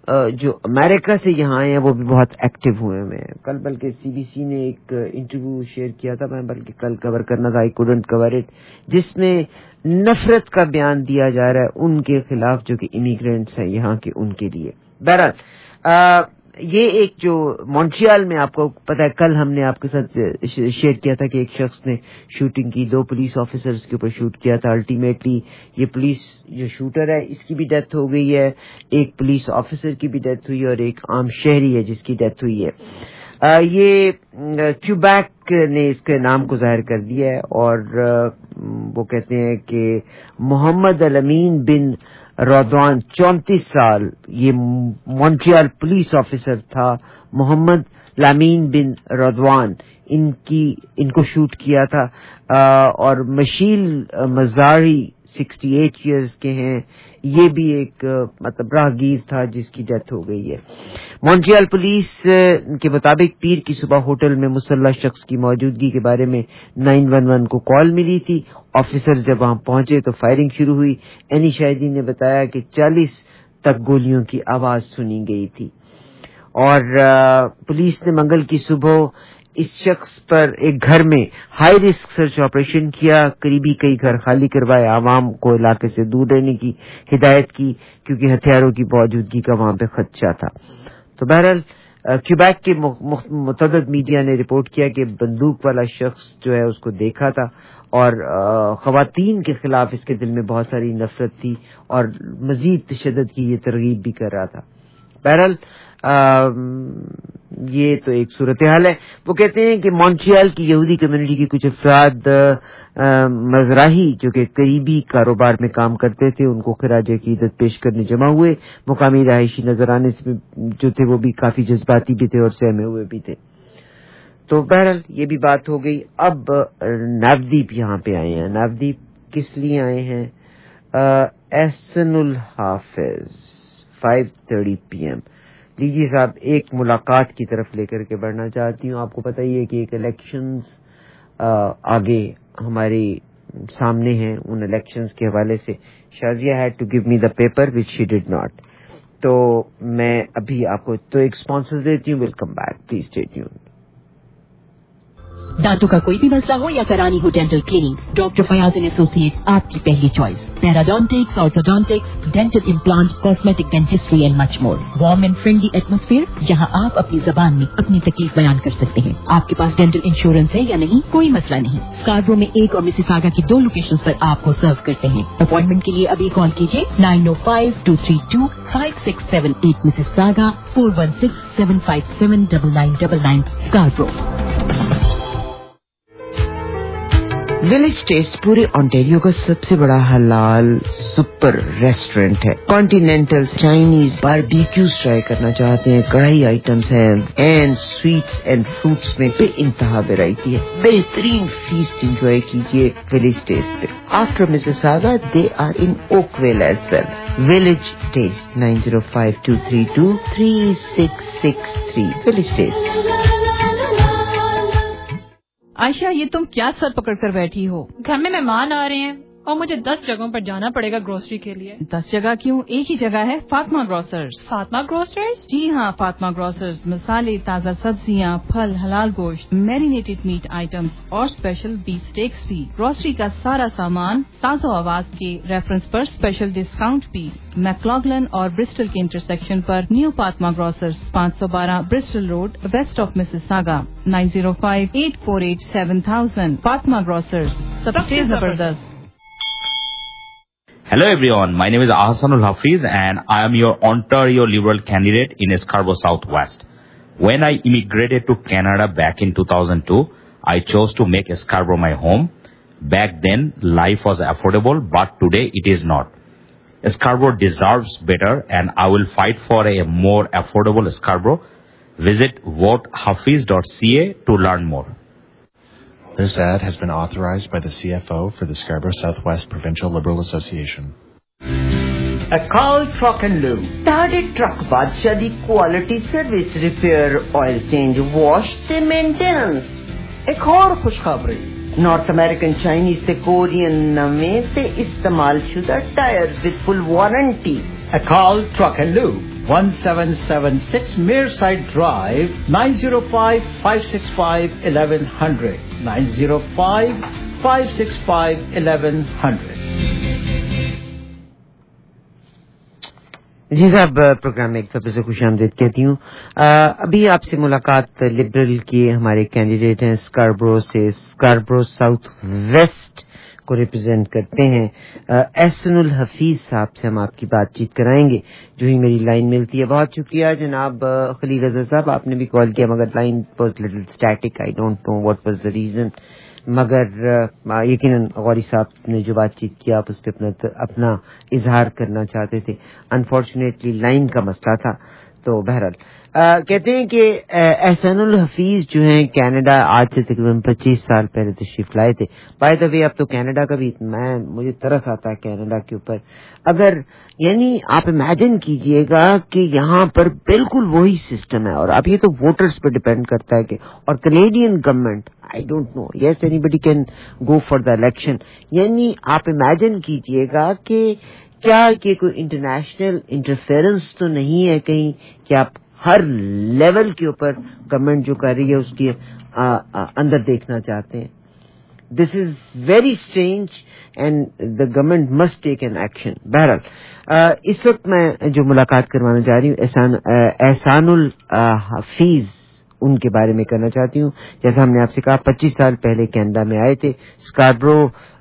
جو امریکہ سے یہاں آئے ہیں وہ بھی بہت ایکٹیو ہوئے ہوئے ہیں. کل بلکہ سی بی سی نے ایک انٹرویو شیئر کیا تھا, میں بلکہ کل کور کرنا تھا, آئی کوڈنٹ کور اٹ, جس میں نفرت کا بیان دیا جا رہا ہے ان کے خلاف جو کہ امیگرینٹس ہیں یہاں کے, ان کے لیے. بہرحال یہ ایک جو مونٹریال میں آپ کو پتا ہے, کل ہم نے آپ کے ساتھ شیئر کیا تھا کہ ایک شخص نے شوٹنگ کی, دو پولیس آفیسرز کے اوپر شوٹ کیا تھا. الٹیمیٹلی یہ پولیس جو شوٹر ہے اس کی بھی ڈیتھ ہو گئی ہے, ایک پولیس آفیسر کی بھی ڈیتھ ہوئی ہے, اور ایک عام شہری ہے جس کی ڈیتھ ہوئی ہے. آ, یہ کیوبیک نے اس کے نام کو ظاہر کر دیا ہے, اور آ, وہ کہتے ہیں کہ محمد الامین بن رضوان چونتیس سال, یہ مونٹریال پولیس آفیسر تھا, محمد لامین بن رضوان, ان کی ان کو شوٹ کیا تھا. آ, اور Michelle Mazari sixty eight years کے ہیں, یہ بھی ایک مطلب راہگیر تھا جس کی ڈیتھ ہو گئی ہے. مونٹریال پولیس کے مطابق پیر کی صبح ہوٹل میں مسلح شخص کی موجودگی کے بارے میں نائن ون ون کو کال ملی تھی. آفیسر جب وہاں پہنچے تو فائرنگ شروع ہوئی. اینی شاہدین نے بتایا کہ چالیس تک گولیوں کی آواز سنی گئی تھی, اور پولیس نے منگل کی صبح اس شخص پر ایک گھر میں ہائی رسک سرچ آپریشن کیا. قریبی کئی گھر خالی کروائے, عوام کو علاقے سے دور رہنے کی ہدایت کی کیونکہ ہتھیاروں کی موجودگی کا وہاں پہ خدشہ تھا. تو بہرحال کیوبیک کے متعدد میڈیا نے رپورٹ کیا کہ بندوق والا شخص جو ہے اس کو دیکھا تھا, اور خواتین کے خلاف اس کے دل میں بہت ساری نفرت تھی, اور مزید تشدد کی یہ ترغیب بھی کر رہا تھا. بہرحال آ, یہ تو ایک صورتحال ہے. وہ کہتے ہیں کہ مونٹریال کی یہودی کمیونٹی کے کچھ افراد مزراحی جو کہ قریبی کاروبار میں کام کرتے تھے ان کو خراج عقیدت پیش کرنے جمع ہوئے. مقامی رہائشی نظر آنے سے جو تھے وہ بھی کافی جذباتی بھی تھے اور سہمے ہوئے بھی تھے. تو بہرحال یہ بھی بات ہو گئی. اب ناودیپ یہاں پہ آئے ہیں. ناودیپ کس لیے آئے ہیں؟ Ahsan Alhafiz five thirty P M. لیجیے صاحب, ایک ملاقات کی طرف لے کر کے بڑھنا چاہتی ہوں. آپ کو پتہ ہی ہے کہ ایک الیکشنز آگے ہمارے سامنے ہیں. ان الیکشنز کے حوالے سے Shazia had to give me the paper which she did not. تو میں ابھی آپ کو تو ایک اسپانسر دیتی ہوں. Welcome back, please stay tuned. دانتوں کا کوئی بھی مسئلہ ہو یا کرانی ہو dental cleaning, doctor Fayyaz and associates آپ کی پہلی choice. Periodontics, orthodontics, dental implant, cosmetic dentistry and much more. Warm and friendly atmosphere جہاں آپ اپنی زبان میں اپنی تکلیف بیان کر سکتے ہیں. آپ کے پاس ڈینٹل انشورنس ہے یا نہیں, کوئی مسئلہ نہیں. اسکاربرو میں ایک اور مسیساگا کی دو لوکیشن پر آپ کو سرو کرتے ہیں. اپوائنٹمنٹ کے لیے ابھی کال کیجیے nine O five two three two five six seven eight Mississauga four one six seven five seven double nine double nine. Scarborough. Village taste پورے آنٹیریو کا سب سے بڑا حلال سپر ریسٹورینٹ ہے. کانٹینینٹل, چائنیز, باربیکیوز ٹرائی کرنا چاہتے ہیں, کڑھائی آئٹمس ہیں, اینڈ سویٹس اینڈ فروٹس میں بے انتہا ویرائٹی ہے. بہترین فیسٹ انجوائے کیجیے ولیج ٹیسٹ پہ. After Mississauga they are in Oakville as well. Village taste nine zero five two three two three six six three. Village taste. Ayesha, یہ تم کیا سر پکڑ کر بیٹھی ہو؟ گھر میں مہمان آ رہے ہیں اور مجھے دس جگہوں پر جانا پڑے گا گروسری کے لیے. دس جگہ کیوں, ایک ہی جگہ ہے, فاطمہ گروسرز. فاطمہ گروسرز؟ جی ہاں, فاطمہ گروسرز مسالے, تازہ سبزیاں, پھل, حلال گوشت, میرینیٹڈ میٹ آئٹمس اور اسپیشل بیف اسٹیکس بھی. گروسری کا سارا سامان ساز و آواز کے ریفرنس پر اسپیشل ڈسکاؤنٹ بھی. میکلاگلن اور برسٹل کے انٹرسیکشن پر نیو فاطمہ گروسرز, پانچ سو بارہ Bristol road, west of Mississauga. Nine zero five eight four eight seven thousand. Fatima grocers, سب سے زبردست. Hello everyone, my name is Ahsan Al-Hafiz and I am your Ontario Liberal candidate in Scarborough Southwest. When I immigrated to Canada back in two thousand two, I chose to make Scarborough my home. Back then, life was affordable, but today it is not. Scarborough deserves better and I will fight for a more affordable Scarborough. Visit vote hafiz dot c a to learn more. This ad has been authorized by the C F O for the Scarborough Southwest Provincial Liberal Association. Akal Truck and Lube. Tade Truck Badshah di quality service, repair, oil change, wash te maintenance. Ek aur khushkhabri. North American, Chinese te Korean name te istemal shuda tires with full warranty. Akal Truck and Lube, seventeen seventy-six Mearside Drive, nine zero five, five six five, eleven hundred, nine zero five, five six five, eleven hundred. جی صاحب programme میں ایک دفعہ سے خوش آمدید کہتی ہوں. ابھی آپ سے ملاقات لبرل کی ہمارے کینڈیڈیٹ ہیں اسکاربرو سے, اسکاربرو ساؤتھ ویسٹ کو ریپرزینٹ کرتے ہیں احسن الحفیظ صاحب سے ہم آپ کی بات چیت کرائیں گے جو ہی میری لائن ملتی ہے. بہت شکریہ جناب خلیل رضا صاحب, آپ نے بھی کال کیا مگر line was little static, I don't know what was the reason, مگر یقیناً غوری صاحب نے جو بات چیت کیا آپ اس پہ اپنا اپنا اظہار کرنا چاہتے تھے. انفارچونیٹلی لائن کا مسئلہ تھا. تو بہرحال کہتے ہیں کہ احسان الحفیظ جو ہیں کینیڈا آج سے تقریباً پچیس سال پہلے تشریف لائے تھے. بائی دا وے اب تو کینیڈا کا بھی میں مجھے ترس آتا ہے کینیڈا کے اوپر. اگر یعنی آپ امیجن کیجئے گا کہ یہاں پر بالکل وہی سسٹم ہے, اور اب یہ تو ووٹرز پہ ڈپینڈ کرتا ہے کہ, اور Canadian government I don't know yes anybody can go for the election. یعنی آپ امیجن کیجئے گا کہ کیا کہ کوئی انٹرنیشنل انٹرفیئرنس تو نہیں ہے کہیں کہ آپ ہر لیول کے اوپر گورنمنٹ جو کر رہی ہے اس کے اندر دیکھنا چاہتے ہیں. This is very strange and the government must take an action. بہرحال اس وقت میں جو ملاقات کروانا چاہ رہی ہوں احسان احسان الحفیظ ان کے بارے میں کرنا چاہتی ہوں. جیسا ہم نے آپ سے کہا پچیس سال پہلے کینیڈا میں آئے تھے. اسکاربرو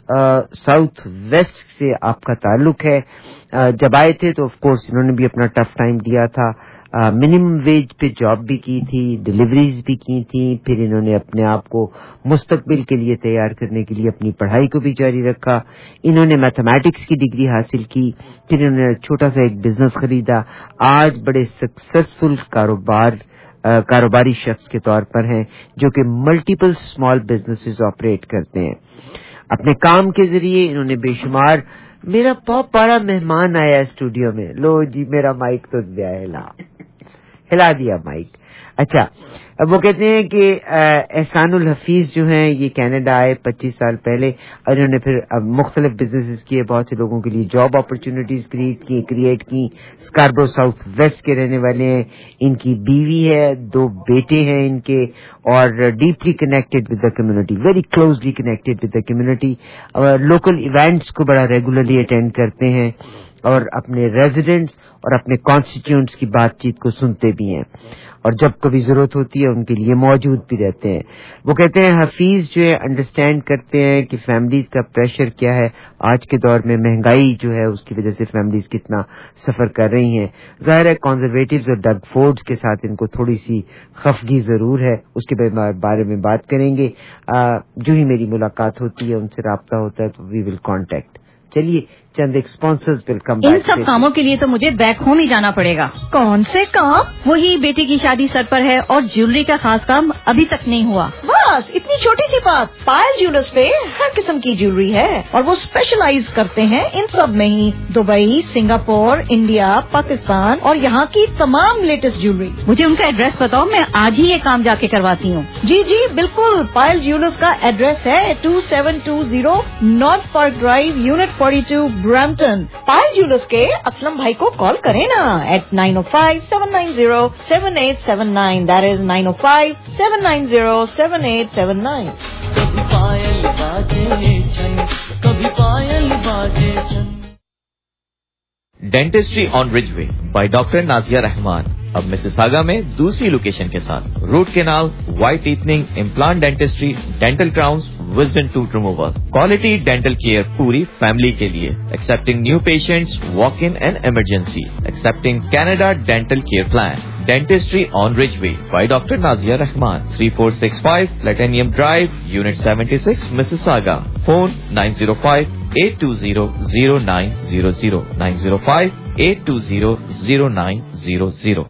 ساؤتھ ویسٹ سے آپ کا تعلق ہے. جب آئے تھے تو آف کورس انہوں نے بھی اپنا ٹف ٹائم دیا تھا. منیمم ویج پہ جاب بھی کی تھی, ڈلیوریز بھی کی تھی. پھر انہوں نے اپنے آپ کو مستقبل کے لیے تیار کرنے کے لیے اپنی پڑھائی کو بھی جاری رکھا. انہوں نے میتھمیٹکس کی ڈگری حاصل کی. پھر انہوں نے چھوٹا سا ایک بزنس خریدا. آج بڑے سکسیسفل کاروبار کاروباری شخص کے طور پر ہیں جو کہ ملٹیپل اسمال بزنسز آپریٹ کرتے ہیں. اپنے کام کے ذریعے انہوں نے بے شمار. میرا بہت بڑا مہمان آیا اسٹوڈیو میں, لو جی میرا مائک تو دیا ہلا ہلا دیا مائک. اچھا وہ کہتے ہیں کہ احسان الحفیظ جو ہیں یہ کینیڈا آئے پچیس سال پہلے اور انہوں نے پھر مختلف بزنسز کیے, بہت سے لوگوں کے لیے جاب اپرچونیٹیز کریٹ کی کریٹ کی اسکاربرو ساؤتھ ویسٹ کے رہنے والے ہیں. ان کی بیوی ہے, دو بیٹے ہیں ان کے, اور deeply connected with the community, very closely connected with the community. اور لوکل ایونٹس کو بڑا ریگولرلی اٹینڈ کرتے ہیں اور اپنے ریزیڈنٹس اور اپنے کانسٹیٹیوئنٹس کی بات چیت کو سنتے بھی ہیں, اور جب کبھی ضرورت ہوتی ہے ان کے لیے موجود بھی رہتے ہیں. وہ کہتے ہیں حفیظ جو ہے انڈرسٹینڈ کرتے ہیں کہ فیملیز کا پریشر کیا ہے آج کے دور میں, مہنگائی جو ہے اس کی وجہ سے فیملیز کتنا سفر کر رہی ہیں. ظاہر ہے کنزرویٹیوز اور ڈگ فورڈز کے ساتھ ان کو تھوڑی سی خفگی ضرور ہے, اس کے بارے میں بات کریں گے. جو ہی میری ملاقات ہوتی ہے ان سے رابطہ ہوتا ہے تو وی ول کانٹیکٹ. چلیے چند ایک اسپانسرز ویلکم. ان سب کاموں کے لیے تو مجھے بیک ہوم ہی جانا پڑے گا. کون سے کام؟ وہی بیٹی کی شادی سر پر ہے اور جیولری کا خاص کام ابھی تک نہیں ہوا. بس اتنی چھوٹی سی بات. پائل جیولرز پہ ہر قسم کی جیولری ہے اور وہ اسپیشلائز کرتے ہیں ان سب میں ہی. دبئی, سنگاپور, انڈیا, پاکستان اور یہاں کی تمام لیٹسٹ جیولری. مجھے ان کا ایڈریس بتاؤ, میں آج ہی یہ کام جا کے کرواتی ہوں. جی جی بالکل. پائل جیولرز کا ایڈریس ہے two seven two zero north park drive, unit forty two, Brampton. Payal jewellers کے اسلم بھائی کو کال کریں نا at nine O five seven nine zero seven eight seven nine. That is nine O five seven nine zero seven eight seven nine. کبھی پائل باجے چھن, کبھی پائل باجے چھن. Dentistry on Ridgeway by doctor Nazia Rahman اب مسیساگا میں دوسری لوکیشن کے ساتھ. Root canal, white teething, implant dentistry, dental crowns, wisdom tooth removal, quality dental care پوری فیملی کے لیے. Accepting new patients, walk in and emergency. Accepting Canada dental care plan. Dentistry on Ridgeway by doctor Nazia Rahman, three four six five platinum drive, unit seventy six, Mississauga. Phone nine zero five eight two zero zero nine zero zero, nine zero five eight two zero zero nine zero zero.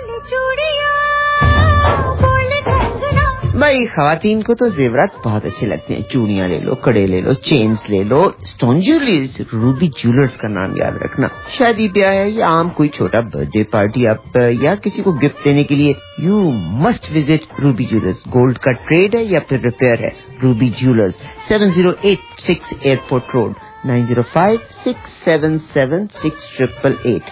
بھائی خواتین کو تو زیورات بہت اچھے لگتے ہیں. چوڑیاں لے لو, کڑے لے لو, چینز لے لو. اسٹون جیولریز, روبی جیولرز کا نام یاد رکھنا. شادی بیاہ ہے یا عام کوئی چھوٹا برتھ ڈے پارٹی آپ یا کسی کو گفٹ دینے کے لیے you must visit Ruby jewellers. Gold کا ٹریڈ ہے یا پھر ریپیئر ہے, Ruby jewellers. Seven zero eight six airport road, nine zero five six seven seven six triple eight.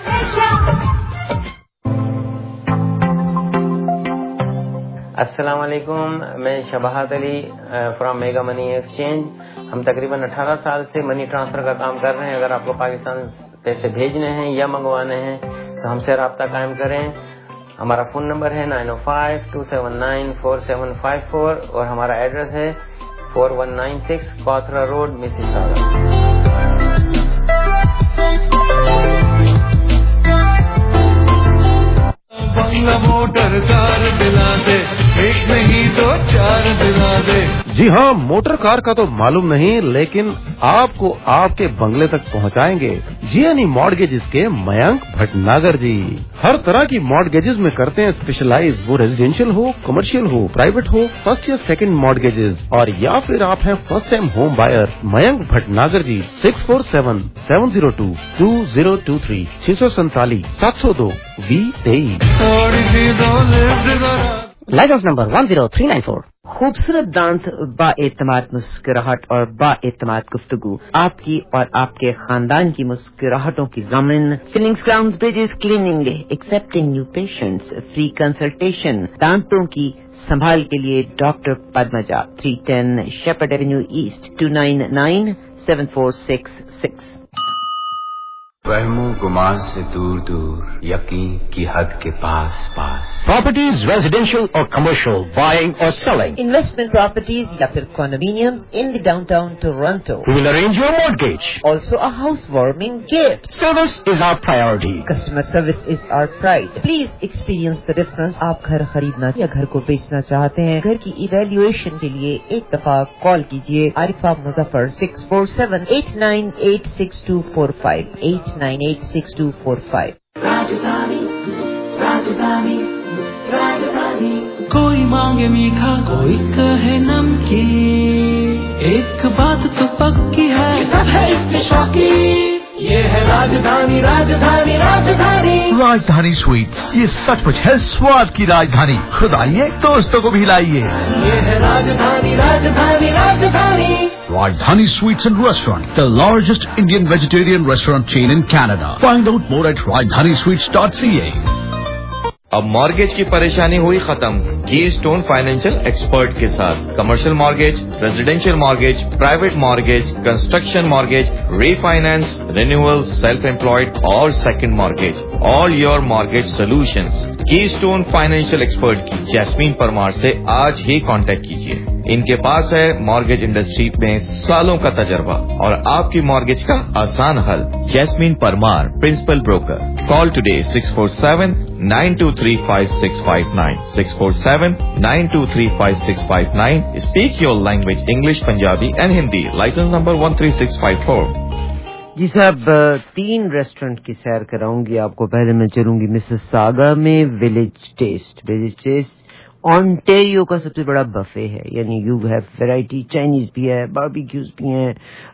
अस्सलाम वालेकुम, मैं Shabahat Ali from Mega Money Exchange. हम तकरीबन अठारह साल से मनी ट्रांसफ़र का काम कर रहे हैं. अगर आपको पाकिस्तान पैसे भेजने हैं या मंगवाने हैं तो हमसे रब्ता कायम करें. हमारा फ़ोन नंबर है nine O five two seven nine four seven five four और हमारा एड्रेस है four one nine six Cawthra road, Mississauga. बंगला मोटर कार दिला दे, एक नहीं तो चार दिला दे. जी हाँ, मोटर कार का तो मालूम नहीं, लेकिन आपको आपके बंगले तक पहुँचाएंगे जीएनई मॉर्गेजेस के मयंक भटनागर जी. हर तरह की मॉर्गेजेस में करते हैं स्पेशलाइज, वो रेजिडेंशियल हो, कमर्शियल हो, प्राइवेट हो, फर्स्ट या सेकंड मॉर्गेजेस, और या फिर आप हैं first time home buyer. Mayank Bhatnagar ji six four seven seven zero two two zero two three छह सौ सैतालीस सात सौ दो वी तेईस. License number one zero three nine four. खूबसूरत दांत, बाएतमाद मुस्कुराहट और बाएतमाद गुफ्तगू, आपकी और आपके खानदान की मुस्कुराहटों की ज़मीन. Fillings, crowns, bridges, cleaning, accepting new patients, free consultation. दांतों की संभाल के लिए doctor Padmaja, three ten Sheppard Avenue East, two nine nine seven four six six. वहमो गुमान से दूर दूर, यकीन की हद के पास पास. Properties, residential or commercial, buying or selling. Investment properties या फिर condominiums in the downtown Toronto. We will arrange your mortgage. Also a housewarming gift. Service is our priority. Customer service is our pride. Please experience the difference. आप घर खरीदना या घर को बेचना चाहते हैं, घर की इवेल्युएशन के लिए एक दफा कॉल कीजिए. Arifa Muzaffar six four seven eight nine eight six two four five eight nine eight six two four five. Rajdhani Rajdhani राजधानी. कोई मांगे मीठा, कोई कहे नमकीन, एक बात तो पक्की है, सब है इसके शौकीन. ये है राजधानी राजधानी राजधानी. राजधानी स्वीट्स, ये सचमुच है स्वाद की राजधानी. खुद आइए, दोस्तों को भी लाइए. ये है राजधानी राजधानी राजधानी. Rajdhani Sweets and Restaurant, the largest Indian vegetarian restaurant chain in Canada. Find out more at rajdhani sweets dot c a. अब मॉर्गेज की परेशानी हुई खत्म की स्टोन फाइनेंशियल एक्सपर्ट के साथ. Commercial mortgage, residential mortgage, private mortgage, construction mortgage, refinance, renewal, self employed और second mortgage. All your mortgage solutions की स्टोन फाइनेंशियल एक्सपर्ट की जैस्मीन परमार से आज ही कांटेक्ट कीजिए. इनके पास है मॉर्गेज इंडस्ट्री में सालों का तजर्बा और आपकी मॉर्गेज का आसान हल. Jasmine Parmar, principal broker. Call today six four seven nine two three five six five nine six four seven nine two three five six five nine. Speak your language English, Punjabi and Hindi. Licence number one three six five four. जी साहब, तीन restaurant की सैर कराऊंगी आपको. पहले मैं चलूंगी मिसिसागा में Village Taste. Village Taste Ontario का सबसे बड़ा बफे है, यानी यू हैव वैरायटी. चाइनीज भी है, बारबेक्यूज भी हैं,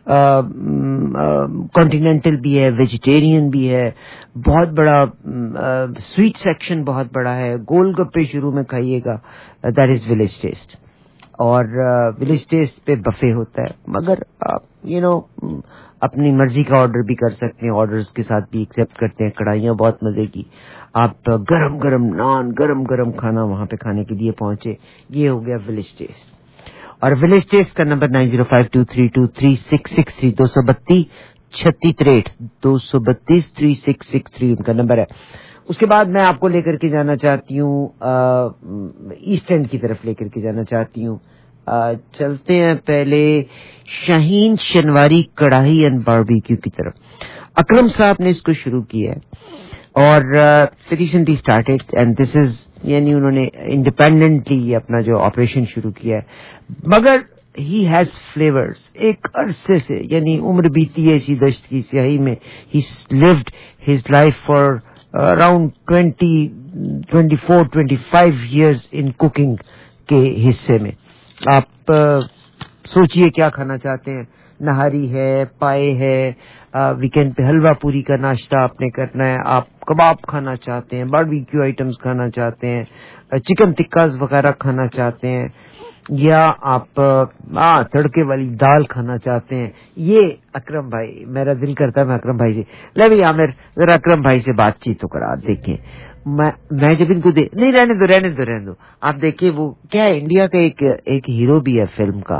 कॉन्टिनेंटल भी है, वेजिटेरियन भी है. बहुत बड़ा स्वीट सेक्शन बहुत बड़ा है. गोलगप्पे शुरू में खाइएगा, दैट इज विलेज टेस्ट. और विलेज टेस्ट पे बफे होता है, मगर आप यू नो अपनी मर्जी का ऑर्डर भी कर सकते हैं. ऑर्डर्स के साथ भी एक्सेप्ट करते हैं. कढ़ाइयाँ बहुत मजे की. आप गरम गरम नान, गरम गरम खाना वहां पे खाने के लिए पहुंचे. ये हो गया विलेज टेस्ट. और विलेज टेस्ट का number nine zero five two three two three six six three दो सौ बत्तीस छत्तीस त्रेठ दो सौ बत्तीस थ्री सिक्स सिक्स थ्री उनका नंबर है. उसके बाद मैं आपको लेकर के जाना चाहती हूँ ईस्ट एंड की तरफ लेकर के जाना चाहती हूँ. चलते हैं पहले शाहीन शनवारी कढ़ाई एंड बारबेक्यू की तरफ. अकरम साहब ने इसको शुरू किया है और recently started and this is, यानी उन्होंने इंडिपेंडेंटली अपना जो ऑपरेशन शुरू किया है, मगर ही हैज फ्लेवर्स एक अरसे से, यानी उम्र बीती है इसी दश्त की स्याही में. He lived his life for around twenty twenty four twenty five years in cooking के हिस्से में. आप uh, सोचिए क्या खाना चाहते हैं. नहारी है, पाए है, वीकेंड पे हलवा पूरी का नाश्ता आपने करना है, आप कबाब खाना चाहते हैं, बारबेक्यू आइटम्स खाना चाहते हैं, चिकन टिक्कास वगैरह खाना चाहते हैं, یا آپ ہاں تڑکے والی دال کھانا چاہتے ہیں, یہ اکرم بھائی, میرا دل کرتا ہے میں اکرم بھائی سے لے بھی عامر ذرا اکرم بھائی سے بات چیت تو کرا. دیکھیں میں میں جب ان کو دے نہیں رہنے دو رہنے دو رہنے دو آپ دیکھیں وہ کیا ہے, انڈیا کا ایک ایک ہیرو بھی ہے فلم کا,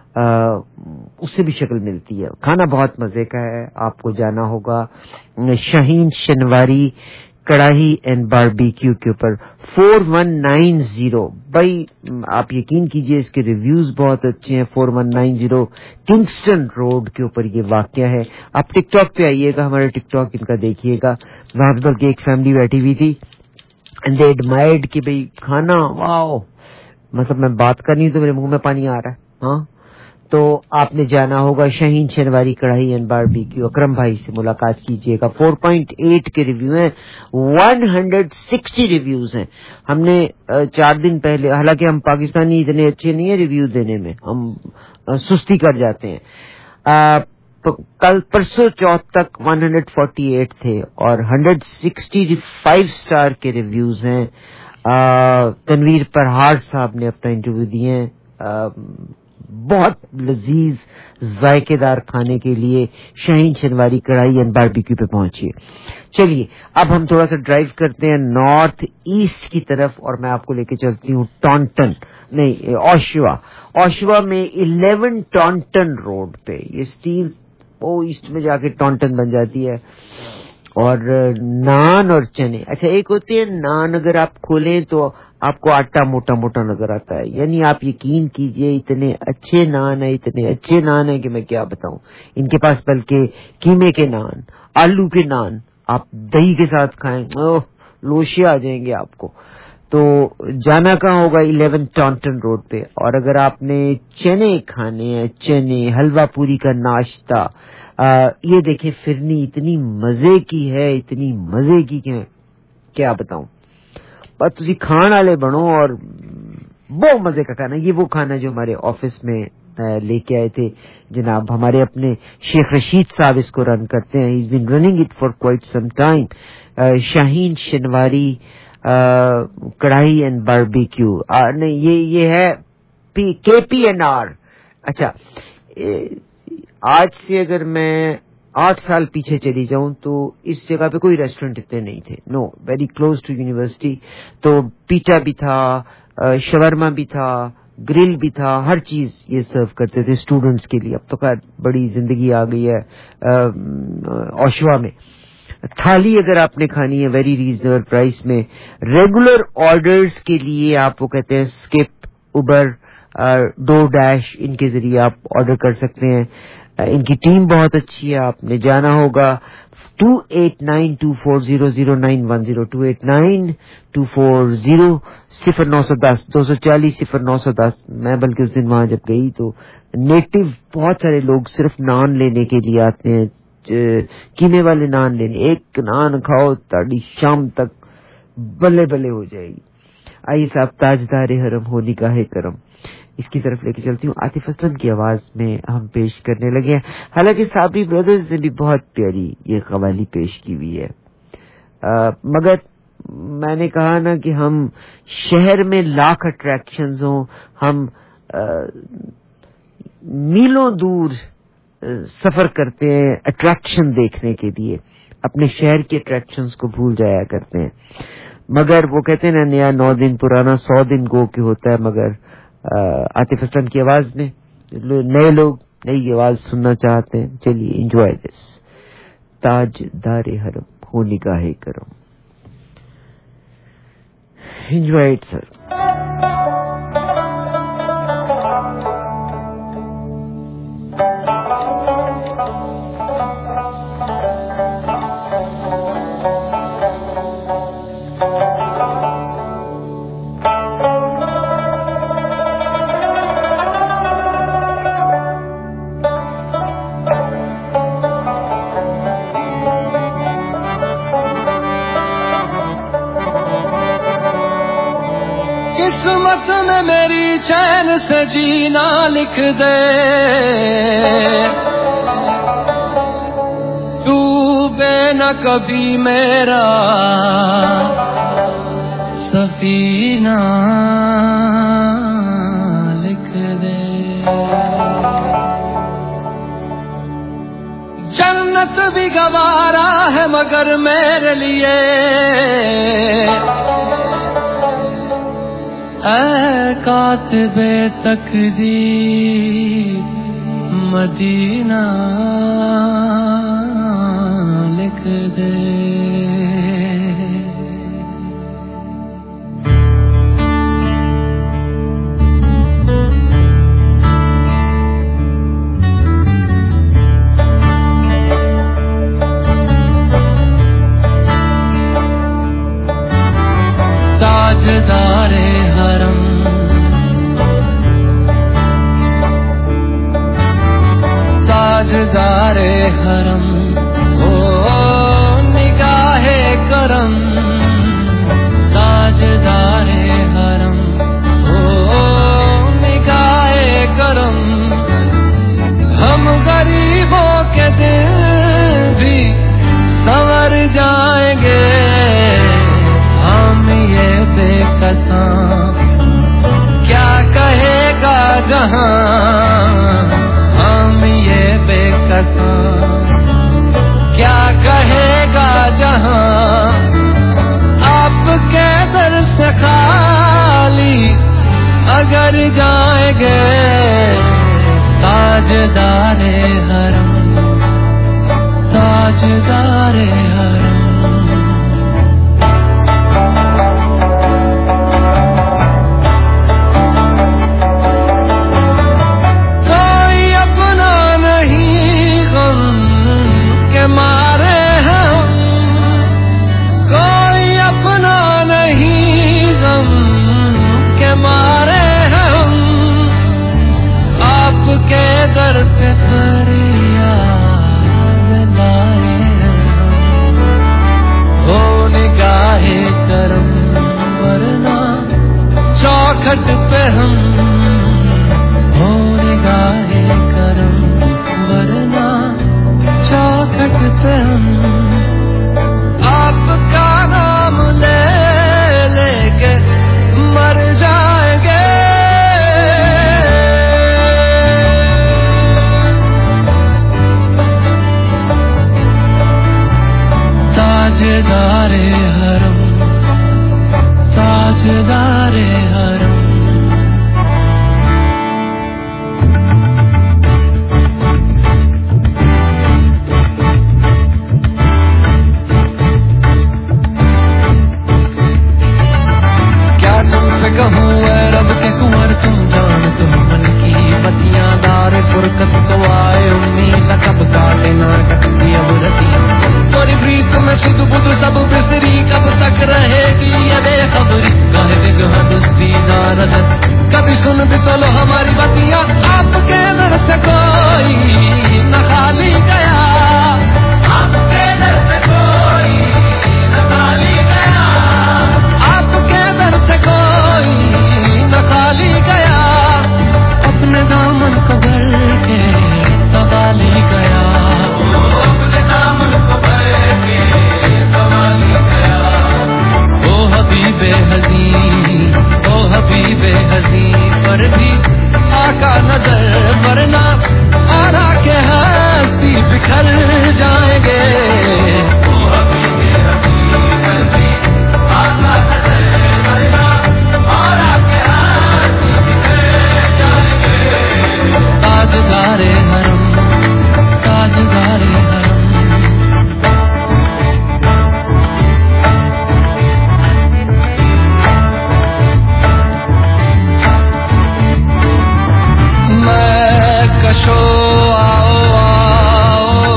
اس سے بھی شکل ملتی ہے. کھانا بہت مزے کا ہے, آپ کو جانا ہوگا شاہین شنواری کڑاہی اینڈ باربیکیو کے اوپر فور ون نائن زیرو. بھائی آپ یقین کیجئے اس کے ریویوز بہت اچھے ہیں. Four one nine zero Kingston Road کے اوپر یہ واقعہ ہے. آپ ٹک ٹاک پہ آئیے گا, ہمارے ٹک ٹاک ان کا دیکھیے گا. وہاں پہ بلکہ ایک فیملی بیٹھی ہوئی تھی اینڈ دے ایڈمائرڈ کہ بھئی کھانا واو, مطلب میں بات کرنی تو میرے منہ میں پانی آ رہا ہے. ہاں تو آپ نے جانا ہوگا شاہین شنواری کڑھائی اینڈ باربیکیو. اکرم بھائی سے ملاقات کیجیے گا. فور پوائنٹ ایٹ کے ریویو ہیں, ون ہنڈریڈ سکسٹی ریویوز ہیں. ہم نے چار دن پہلے, حالانکہ ہم پاکستانی اتنے اچھے نہیں ہیں ریویو دینے میں, ہم سستی کر جاتے ہیں. کل پرسوں چوتھ تک ون ہنڈریڈ فورٹی ایٹ تھے اور ہنڈریڈ سکسٹی فائیو اسٹار کے ریویوز ہیں. تنویر پرہار صاحب نے اپنا انٹرویو دیے ہیں. بہت لذیذ ذائقے دار کھانے کے لیے شاہین شنواری کڑھائی اینڈ باربیکیو پہ پہنچیے. چلیے اب ہم تھوڑا سا ڈرائیو کرتے ہیں نارتھ ایسٹ کی طرف, اور میں آپ کو لے کے چلتی ہوں ٹانٹن نہیں اوشوا. اوشوا میں الیون ٹانٹن روڈ پہ, یہ اسٹیل وہ ایسٹ میں جا کے ٹانٹن بن جاتی ہے. اور نان اور چنے, اچھا ایک ہوتی ہے نان, اگر آپ کھولیں تو آپ کو آٹا موٹا موٹا نظر آتا ہے. یعنی آپ یقین کیجئے اتنے اچھے نان ہیں, اتنے اچھے نان ہیں کہ میں کیا بتاؤں. ان کے پاس بلکہ قیمے کے نان, آلو کے نان, آپ دہی کے ساتھ کھائیں اوہ لوشے آ جائیں گے آپ کو. تو جانا کہاں ہوگا الیون ٹانٹن روڈ پہ. اور اگر آپ نے چنے کھانے ہیں, چنے حلوہ پوری کا ناشتہ, یہ دیکھیں فرنی اتنی مزے کی ہے, اتنی مزے کی کہ کیا بتاؤں. بس تسی کھان والے بنو اور بہت مزے کا کھانا. یہ وہ کھانا جو ہمارے آفس میں لے کے آئے تھے جناب, ہمارے اپنے شیخ رشید صاحب اس کو رن کرتے ہیں. He is been running it for quite some time. Shaheen Shinwari karahi and barbecue, نہیں یہ یہ ہے کے پی این آر. اچھا آج سے اگر میں آٹھ سال پیچھے چلی جاؤں تو اس جگہ پہ کوئی ریسٹورینٹ اتنے نہیں تھے. No, very close to university. تو پیٹا بھی تھا, شورما بھی تھا, گرل بھی تھا, ہر چیز یہ سرو کرتے تھے اسٹوڈنٹس کے لیے. اب تو خیر بڑی زندگی آ گئی ہے اوشوا میں. تھالی اگر آپ نے کھانی ہے ویری ریزنیبل پرائس میں, ریگولر آرڈرز کے لیے آپ وہ کہتے ہیں اسکپ, اوبر, ڈو ڈیش, ان کے ذریعے آپ آرڈر کر سکتے ہیں. ان کی ٹیم بہت اچھی ہے. آپ نے جانا ہوگا two eight nine two four zero zero nine one zero, two eight nine two four zero صفر نو سو دس, دو سو چالیس صفر نو سو دس. میں بلکہ اس دن وہاں جب گئی تو نیٹو بہت سارے لوگ صرف نان لینے کے لیے آتے ہیں, قیمے والے نان لینے. ایک نان کھاؤ تاڑی شام تک بلے بلے ہو جائے گی. آئیے صاحب تاجدار حرم ہو نگاہ کرم اس کی طرف لے کے چلتی ہوں. عاطف اسلم کی آواز میں ہم پیش کرنے لگے ہیں. حالانکہ صابری بردرز نے بھی بہت پیاری یہ قوالی پیش کی ہوئی ہے, آ, مگر میں نے کہا نا کہ ہم شہر میں لاکھ اٹریکشنز ہوں, ہم آ, میلوں دور سفر کرتے ہیں اٹریکشن دیکھنے کے لیے, اپنے شہر کے اٹریکشنز کو بھول جایا کرتے ہیں. مگر وہ کہتے ہیں نا نیا نو دن پرانا سو دن گو کے ہوتا ہے. مگر عاطف اسلم کی آواز میں نئے لوگ نئی آواز سننا چاہتے ہیں. چلیے انجوائے دس, تاج دار حرم ہو نگاہ کرم. Enjoy it sir. قسمت میں میری چین سے جینا لکھ دے, ڈوبے نہ کبھی میرا سفینہ لکھ जन्नत भी गवारा है मगर मेरे लिए ऐ कातिबे तकदीर मदीना लिख दे। ताजदारे हरम ताजदारे हरम ओ निगाहे करम ताजदारे हरम ओ निगाहे करम हम गरीबों के दिल भी संवर जाएंगे हम ये बेकसां क्या कहेगा जहां हम ये बेकसां क्या कहेगा जहां आपके दर से खाली अगर जाएंगे ताजदारे हरम ताजदारे हरम मारे हम कोई अपना नहीं गम के मारे हम आपके दर पे फरियाद लाए हो निगाहे करम वरना चौखट पे हम हो निगाहे करम वरना चौखट पे हम आपका नाम ले लेके मर जाएंगे ताजदारे हरम ताजदारे हरम कहूँ ऐ रब के कुंवर तुम जानते हो मन की बतियां दार फुरकत तो आए उम्मीद कब काटे ना कटती अब रतियां तोरी प्रीत में शुद्ध बुद्ध सब बिस्तरी कब तक रहेगी ये बेखबरी काहे बिगह दुस्ती दारद कभी सुन भी तो लो हमारी बतियां आपके दर से कोई न खाली गया आपके दर से कोई न खाली गया आपके दर से कोई न खाली गया अपने दामन को भर के संभाली गया अपने दामन को भर के संभाली गया ओ हबीबे हज़ी ओ हबीबे हज़ी पर भी आका नजर वरना आरा के हस्ती बिखर जाएंगे ओ हबीबे हज़ी पर भी आका नजर वरना आरा के हस्ती बिखर जाएंगे ताजदारे हरम ताजदारे हरम कशो आओ आओ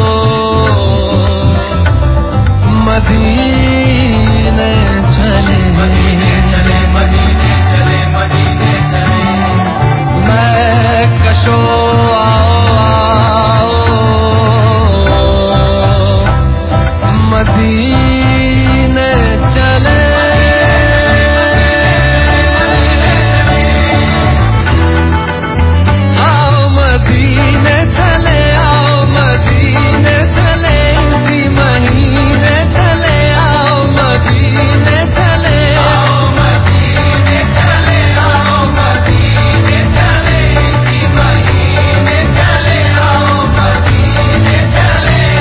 मदीने चले चले मदीने चले मदीने चले मैं कशो आओ आओ मदीने चले मदीने चले आओ मदीने चले इसी महीने चले आओ मदीने चले आओ मदीने चले आओ मदीने चले इसी महीने चले आओ मदीने चले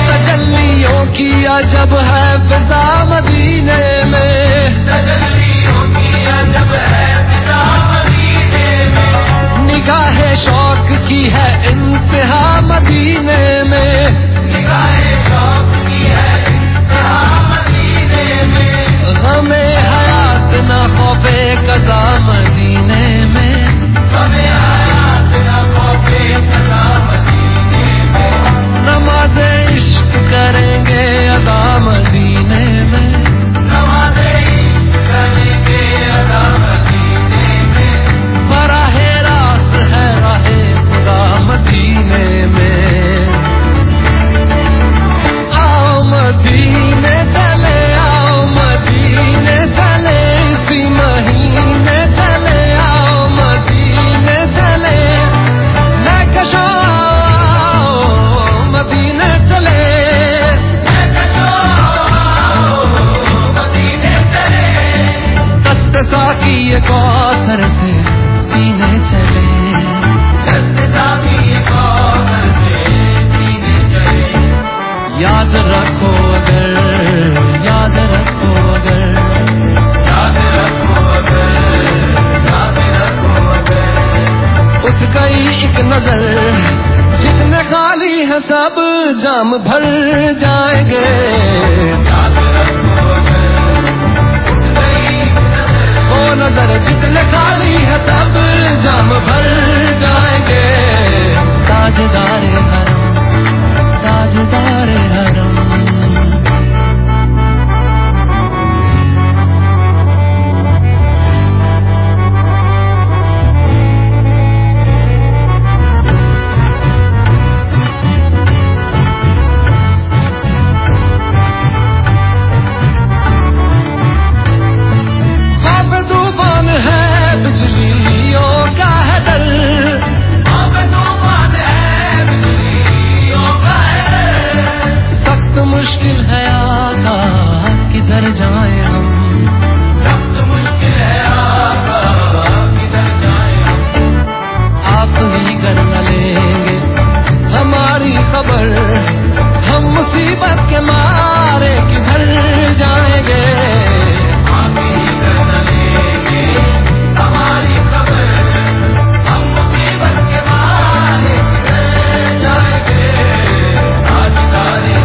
किया जब है फिजा मदीने में, तजल्लियों किया जब है फिजा मदीने में, निगाहे शौक की है इंतहा मदीने में, निगाहे शौक की है इंतहा मदीने में, गमे हयात न खौफे कज़ा मदीने में, गमे हयात न खौफे कज़ा मदीने में, नमाज़े इश्क करेंगे अदा मदीने में, नमाज़े इश्क करेंगे अदा मदीने में, बराहे रास्त है राहे खुदा मदीने में, आओ मदीने चले, आओ मदीने चले, इसी महीने चले, आओ मदीने चले, मैं कशो मदीने चले, मैं कशो मदीने चले, दस्त साकी ये कौसर से पीने चले, दस्त साकी ये कौसर से पीने चले, याद रखो अगर, याद रखो अगर, याद रखो अगर, याद रखो अगर, उठ गई एक नजर, जितने खाली है सब जाम भर जाएंगे, याद रखो अगर, उठ गई एक नजर, वो नजर जितने खाली है सब जाम भर जाएंगे, ताजदार हरम, ताजदार हरम। मुश्किल है आका किधर जाए हम, सख्त मुश्किल है आका किधर जाए हम, आप ही कर न लेंगे हमारी खबर, हम मुसीबत के मारे किधर जाएंगे, आप ही कर न लेंगे हमारी खबर, हम मुसीबत के मारे किधर जाएंगे, ताजदारे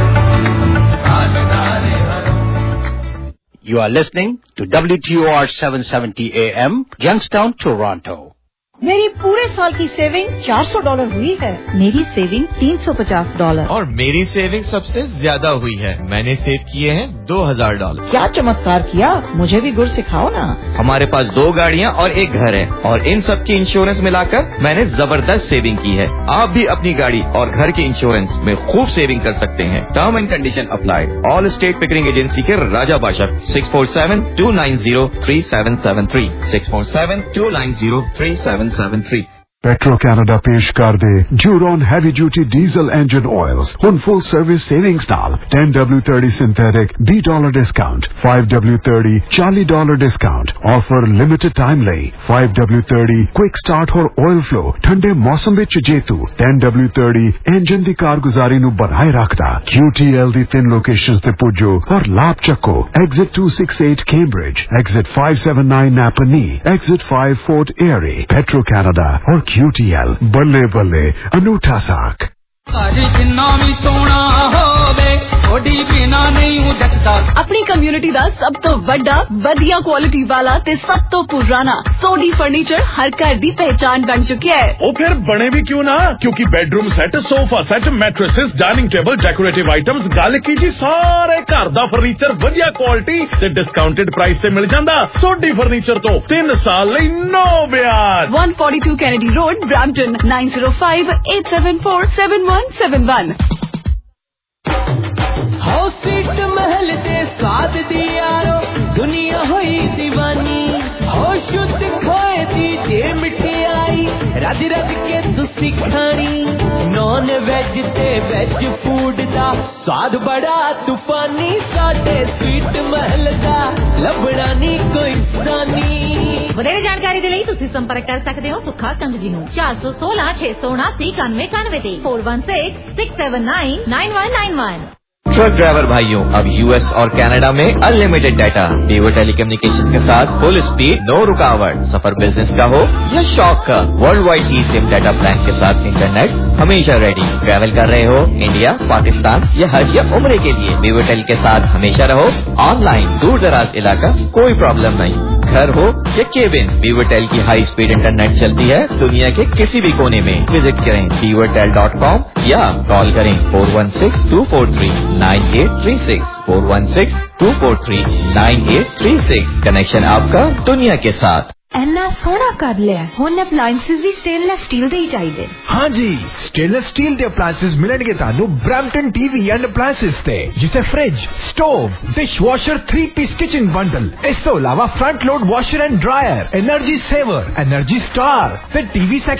You are listening to W T O R seven seventy A M, Youngstown, Toronto. मेरी पूरे साल की सेविंग चार सौ डॉलर हुई है। मेरी सेविंग तीन सौ पचास डॉलर। और मेरी सेविंग सबसे ज्यादा हुई है, मैंने सेव किए हैं दो हजार डॉलर। क्या चमत्कार किया, मुझे भी गुर सिखाओ ना। हमारे पास दो गाड़ियाँ और एक घर है और इन सब की इंश्योरेंस मिलाकर मैंने जबरदस्त सेविंग की है। आप भी अपनी गाड़ी और घर के इंश्योरेंस में खूब सेविंग कर सकते हैं। Term and condition apply. All state Pickering agency के Raja Bashak six four seven two nine zero three seven seven three six four seven two nine zero three seven seven three. Petro Canada पेश कर दे Duron heavy duty diesel engine oils हुन full service savings नाल ten W thirty synthetic बीस dollar discount, five W thirty चालीस dollar discount offer limited time ਲਈ, five W thirty quick start और oil flow ठंडे मौसम ਵਿੱਚ ਜੇਤੂ, टेन डब्ल्यू थर्टी इंजन ਦੀ ਕਾਰਗੁਜ਼ਾਰੀ ਨੂੰ ਬਣਾਏ ਰੱਖਦਾ। Q T L ਦੀ ਤਿੰਨ ਲੋਕੇਸ਼ਨਸ ਤੇ ਪੁੱਜੋ ਔਰ ਲਾਭ ਚੱਕੋ। Exit two sixty-eight Cambridge, Exit five seventy-nine Napanee, Exit five Fort Erie, Petro Canada और Q T L ਬੱਲੇ ਬੱਲੇ ਅਨੂਠਾ ਸਾਖ। अपनी कम्युनिटी का सब तो बड़ा वधिया क्वालिटी वाला ते सब तो पुराना सोडी फर्नीचर हर घर की पहचान बन चुकी है। ओ फिर बने भी क्यों ना, क्योंकि bedroom set, sofa set, mattresses, dining table, decorative items, गल की जी सारे घर दा फर्नीचर वधिया क्वालिटी ते डिस्काउंटेड प्राइस ते मिल जांदा। सोडी फर्नीचर तो तीन साल लई नो ब्याज। one forty-two Kennedy Road, Brampton, nine zero five eight seven four seven one seven one। House सीट महल दे स्वाद दी यारो दुनिया हुई दीवानी, हो शुद्ध खोए दी जे मिठाई रज रज के तुसी खानी, नॉन वेज ते वेज फूड दा स्वाद बड़ा तूफानी, साडे स्वीट महल दा लभड़ा नी कोई सानी। ਵਧੇਰੇ ਜਾਣਕਾਰੀ ਦੇ ਲਈ ਤੁਸੀਂ ਸੰਪਰਕ ਕਰ ਸਕਦੇ ਹੋ ਸੁੱਖਾ ਕੰਗ ਜੀ ਨੂੰ ਚਾਰ ਸੌ ਸੋਲਾਂ ਛੇ ਸੌ ਉਨਾਸੀ ਇਕਾਨਵੇਂ ਇਕਾਨਵੇਂ ਤੇ four one six six seven nine nine one nine one। Truck driver भाइयों, अब यूएस और कनाडा में अनलिमिटेड डाटा, वीवो टेलीकम्युनिकेशंस के साथ फुल स्पीड, नो रुकावट। सफर बिजनेस का हो या शौक का, world wide eSIM data plan के साथ इंटरनेट हमेशा रेडी। ट्रैवल कर रहे हो इंडिया, पाकिस्तान या हज या उम्रे के लिए, वीवो टेल के साथ हमेशा रहो ऑनलाइन। दूर दराज इलाका कोई प्रॉब्लम नहीं, घर हो या केबिन, वीवो टेल की हाई स्पीड इंटरनेट चलती है दुनिया के किसी भी कोने में। विजिट करें वीवो टेल डॉट कॉम या कॉल करें four one six two four three nine eight three six four one six two four three nine eight three six. Connection आपका दुनिया के साथ। ਇੰਨਾ ਸੋਹਣਾ ਕਰ ਲਿਆ, ਹੁਣ ਅਪਲਾਈਐਂਸਿਸ ਵੀ ਸਟੇਨਲੈਸ ਸਟੀਲ ਦੇ ਹੀ ਚਾਹੀਦੇ। हाँ जी, स्टेनलेस स्टील के अप्लायंसेस मिलेंगे तानू ब्रैम्पटन टीवी एंड अप्लायंसेस ते, जिसे fridge, stove, dishwasher, three piece kitchen bundle, इस तो अलावा front load washer and dryer, energy saver, energy star, फिर टीवी सेक्शन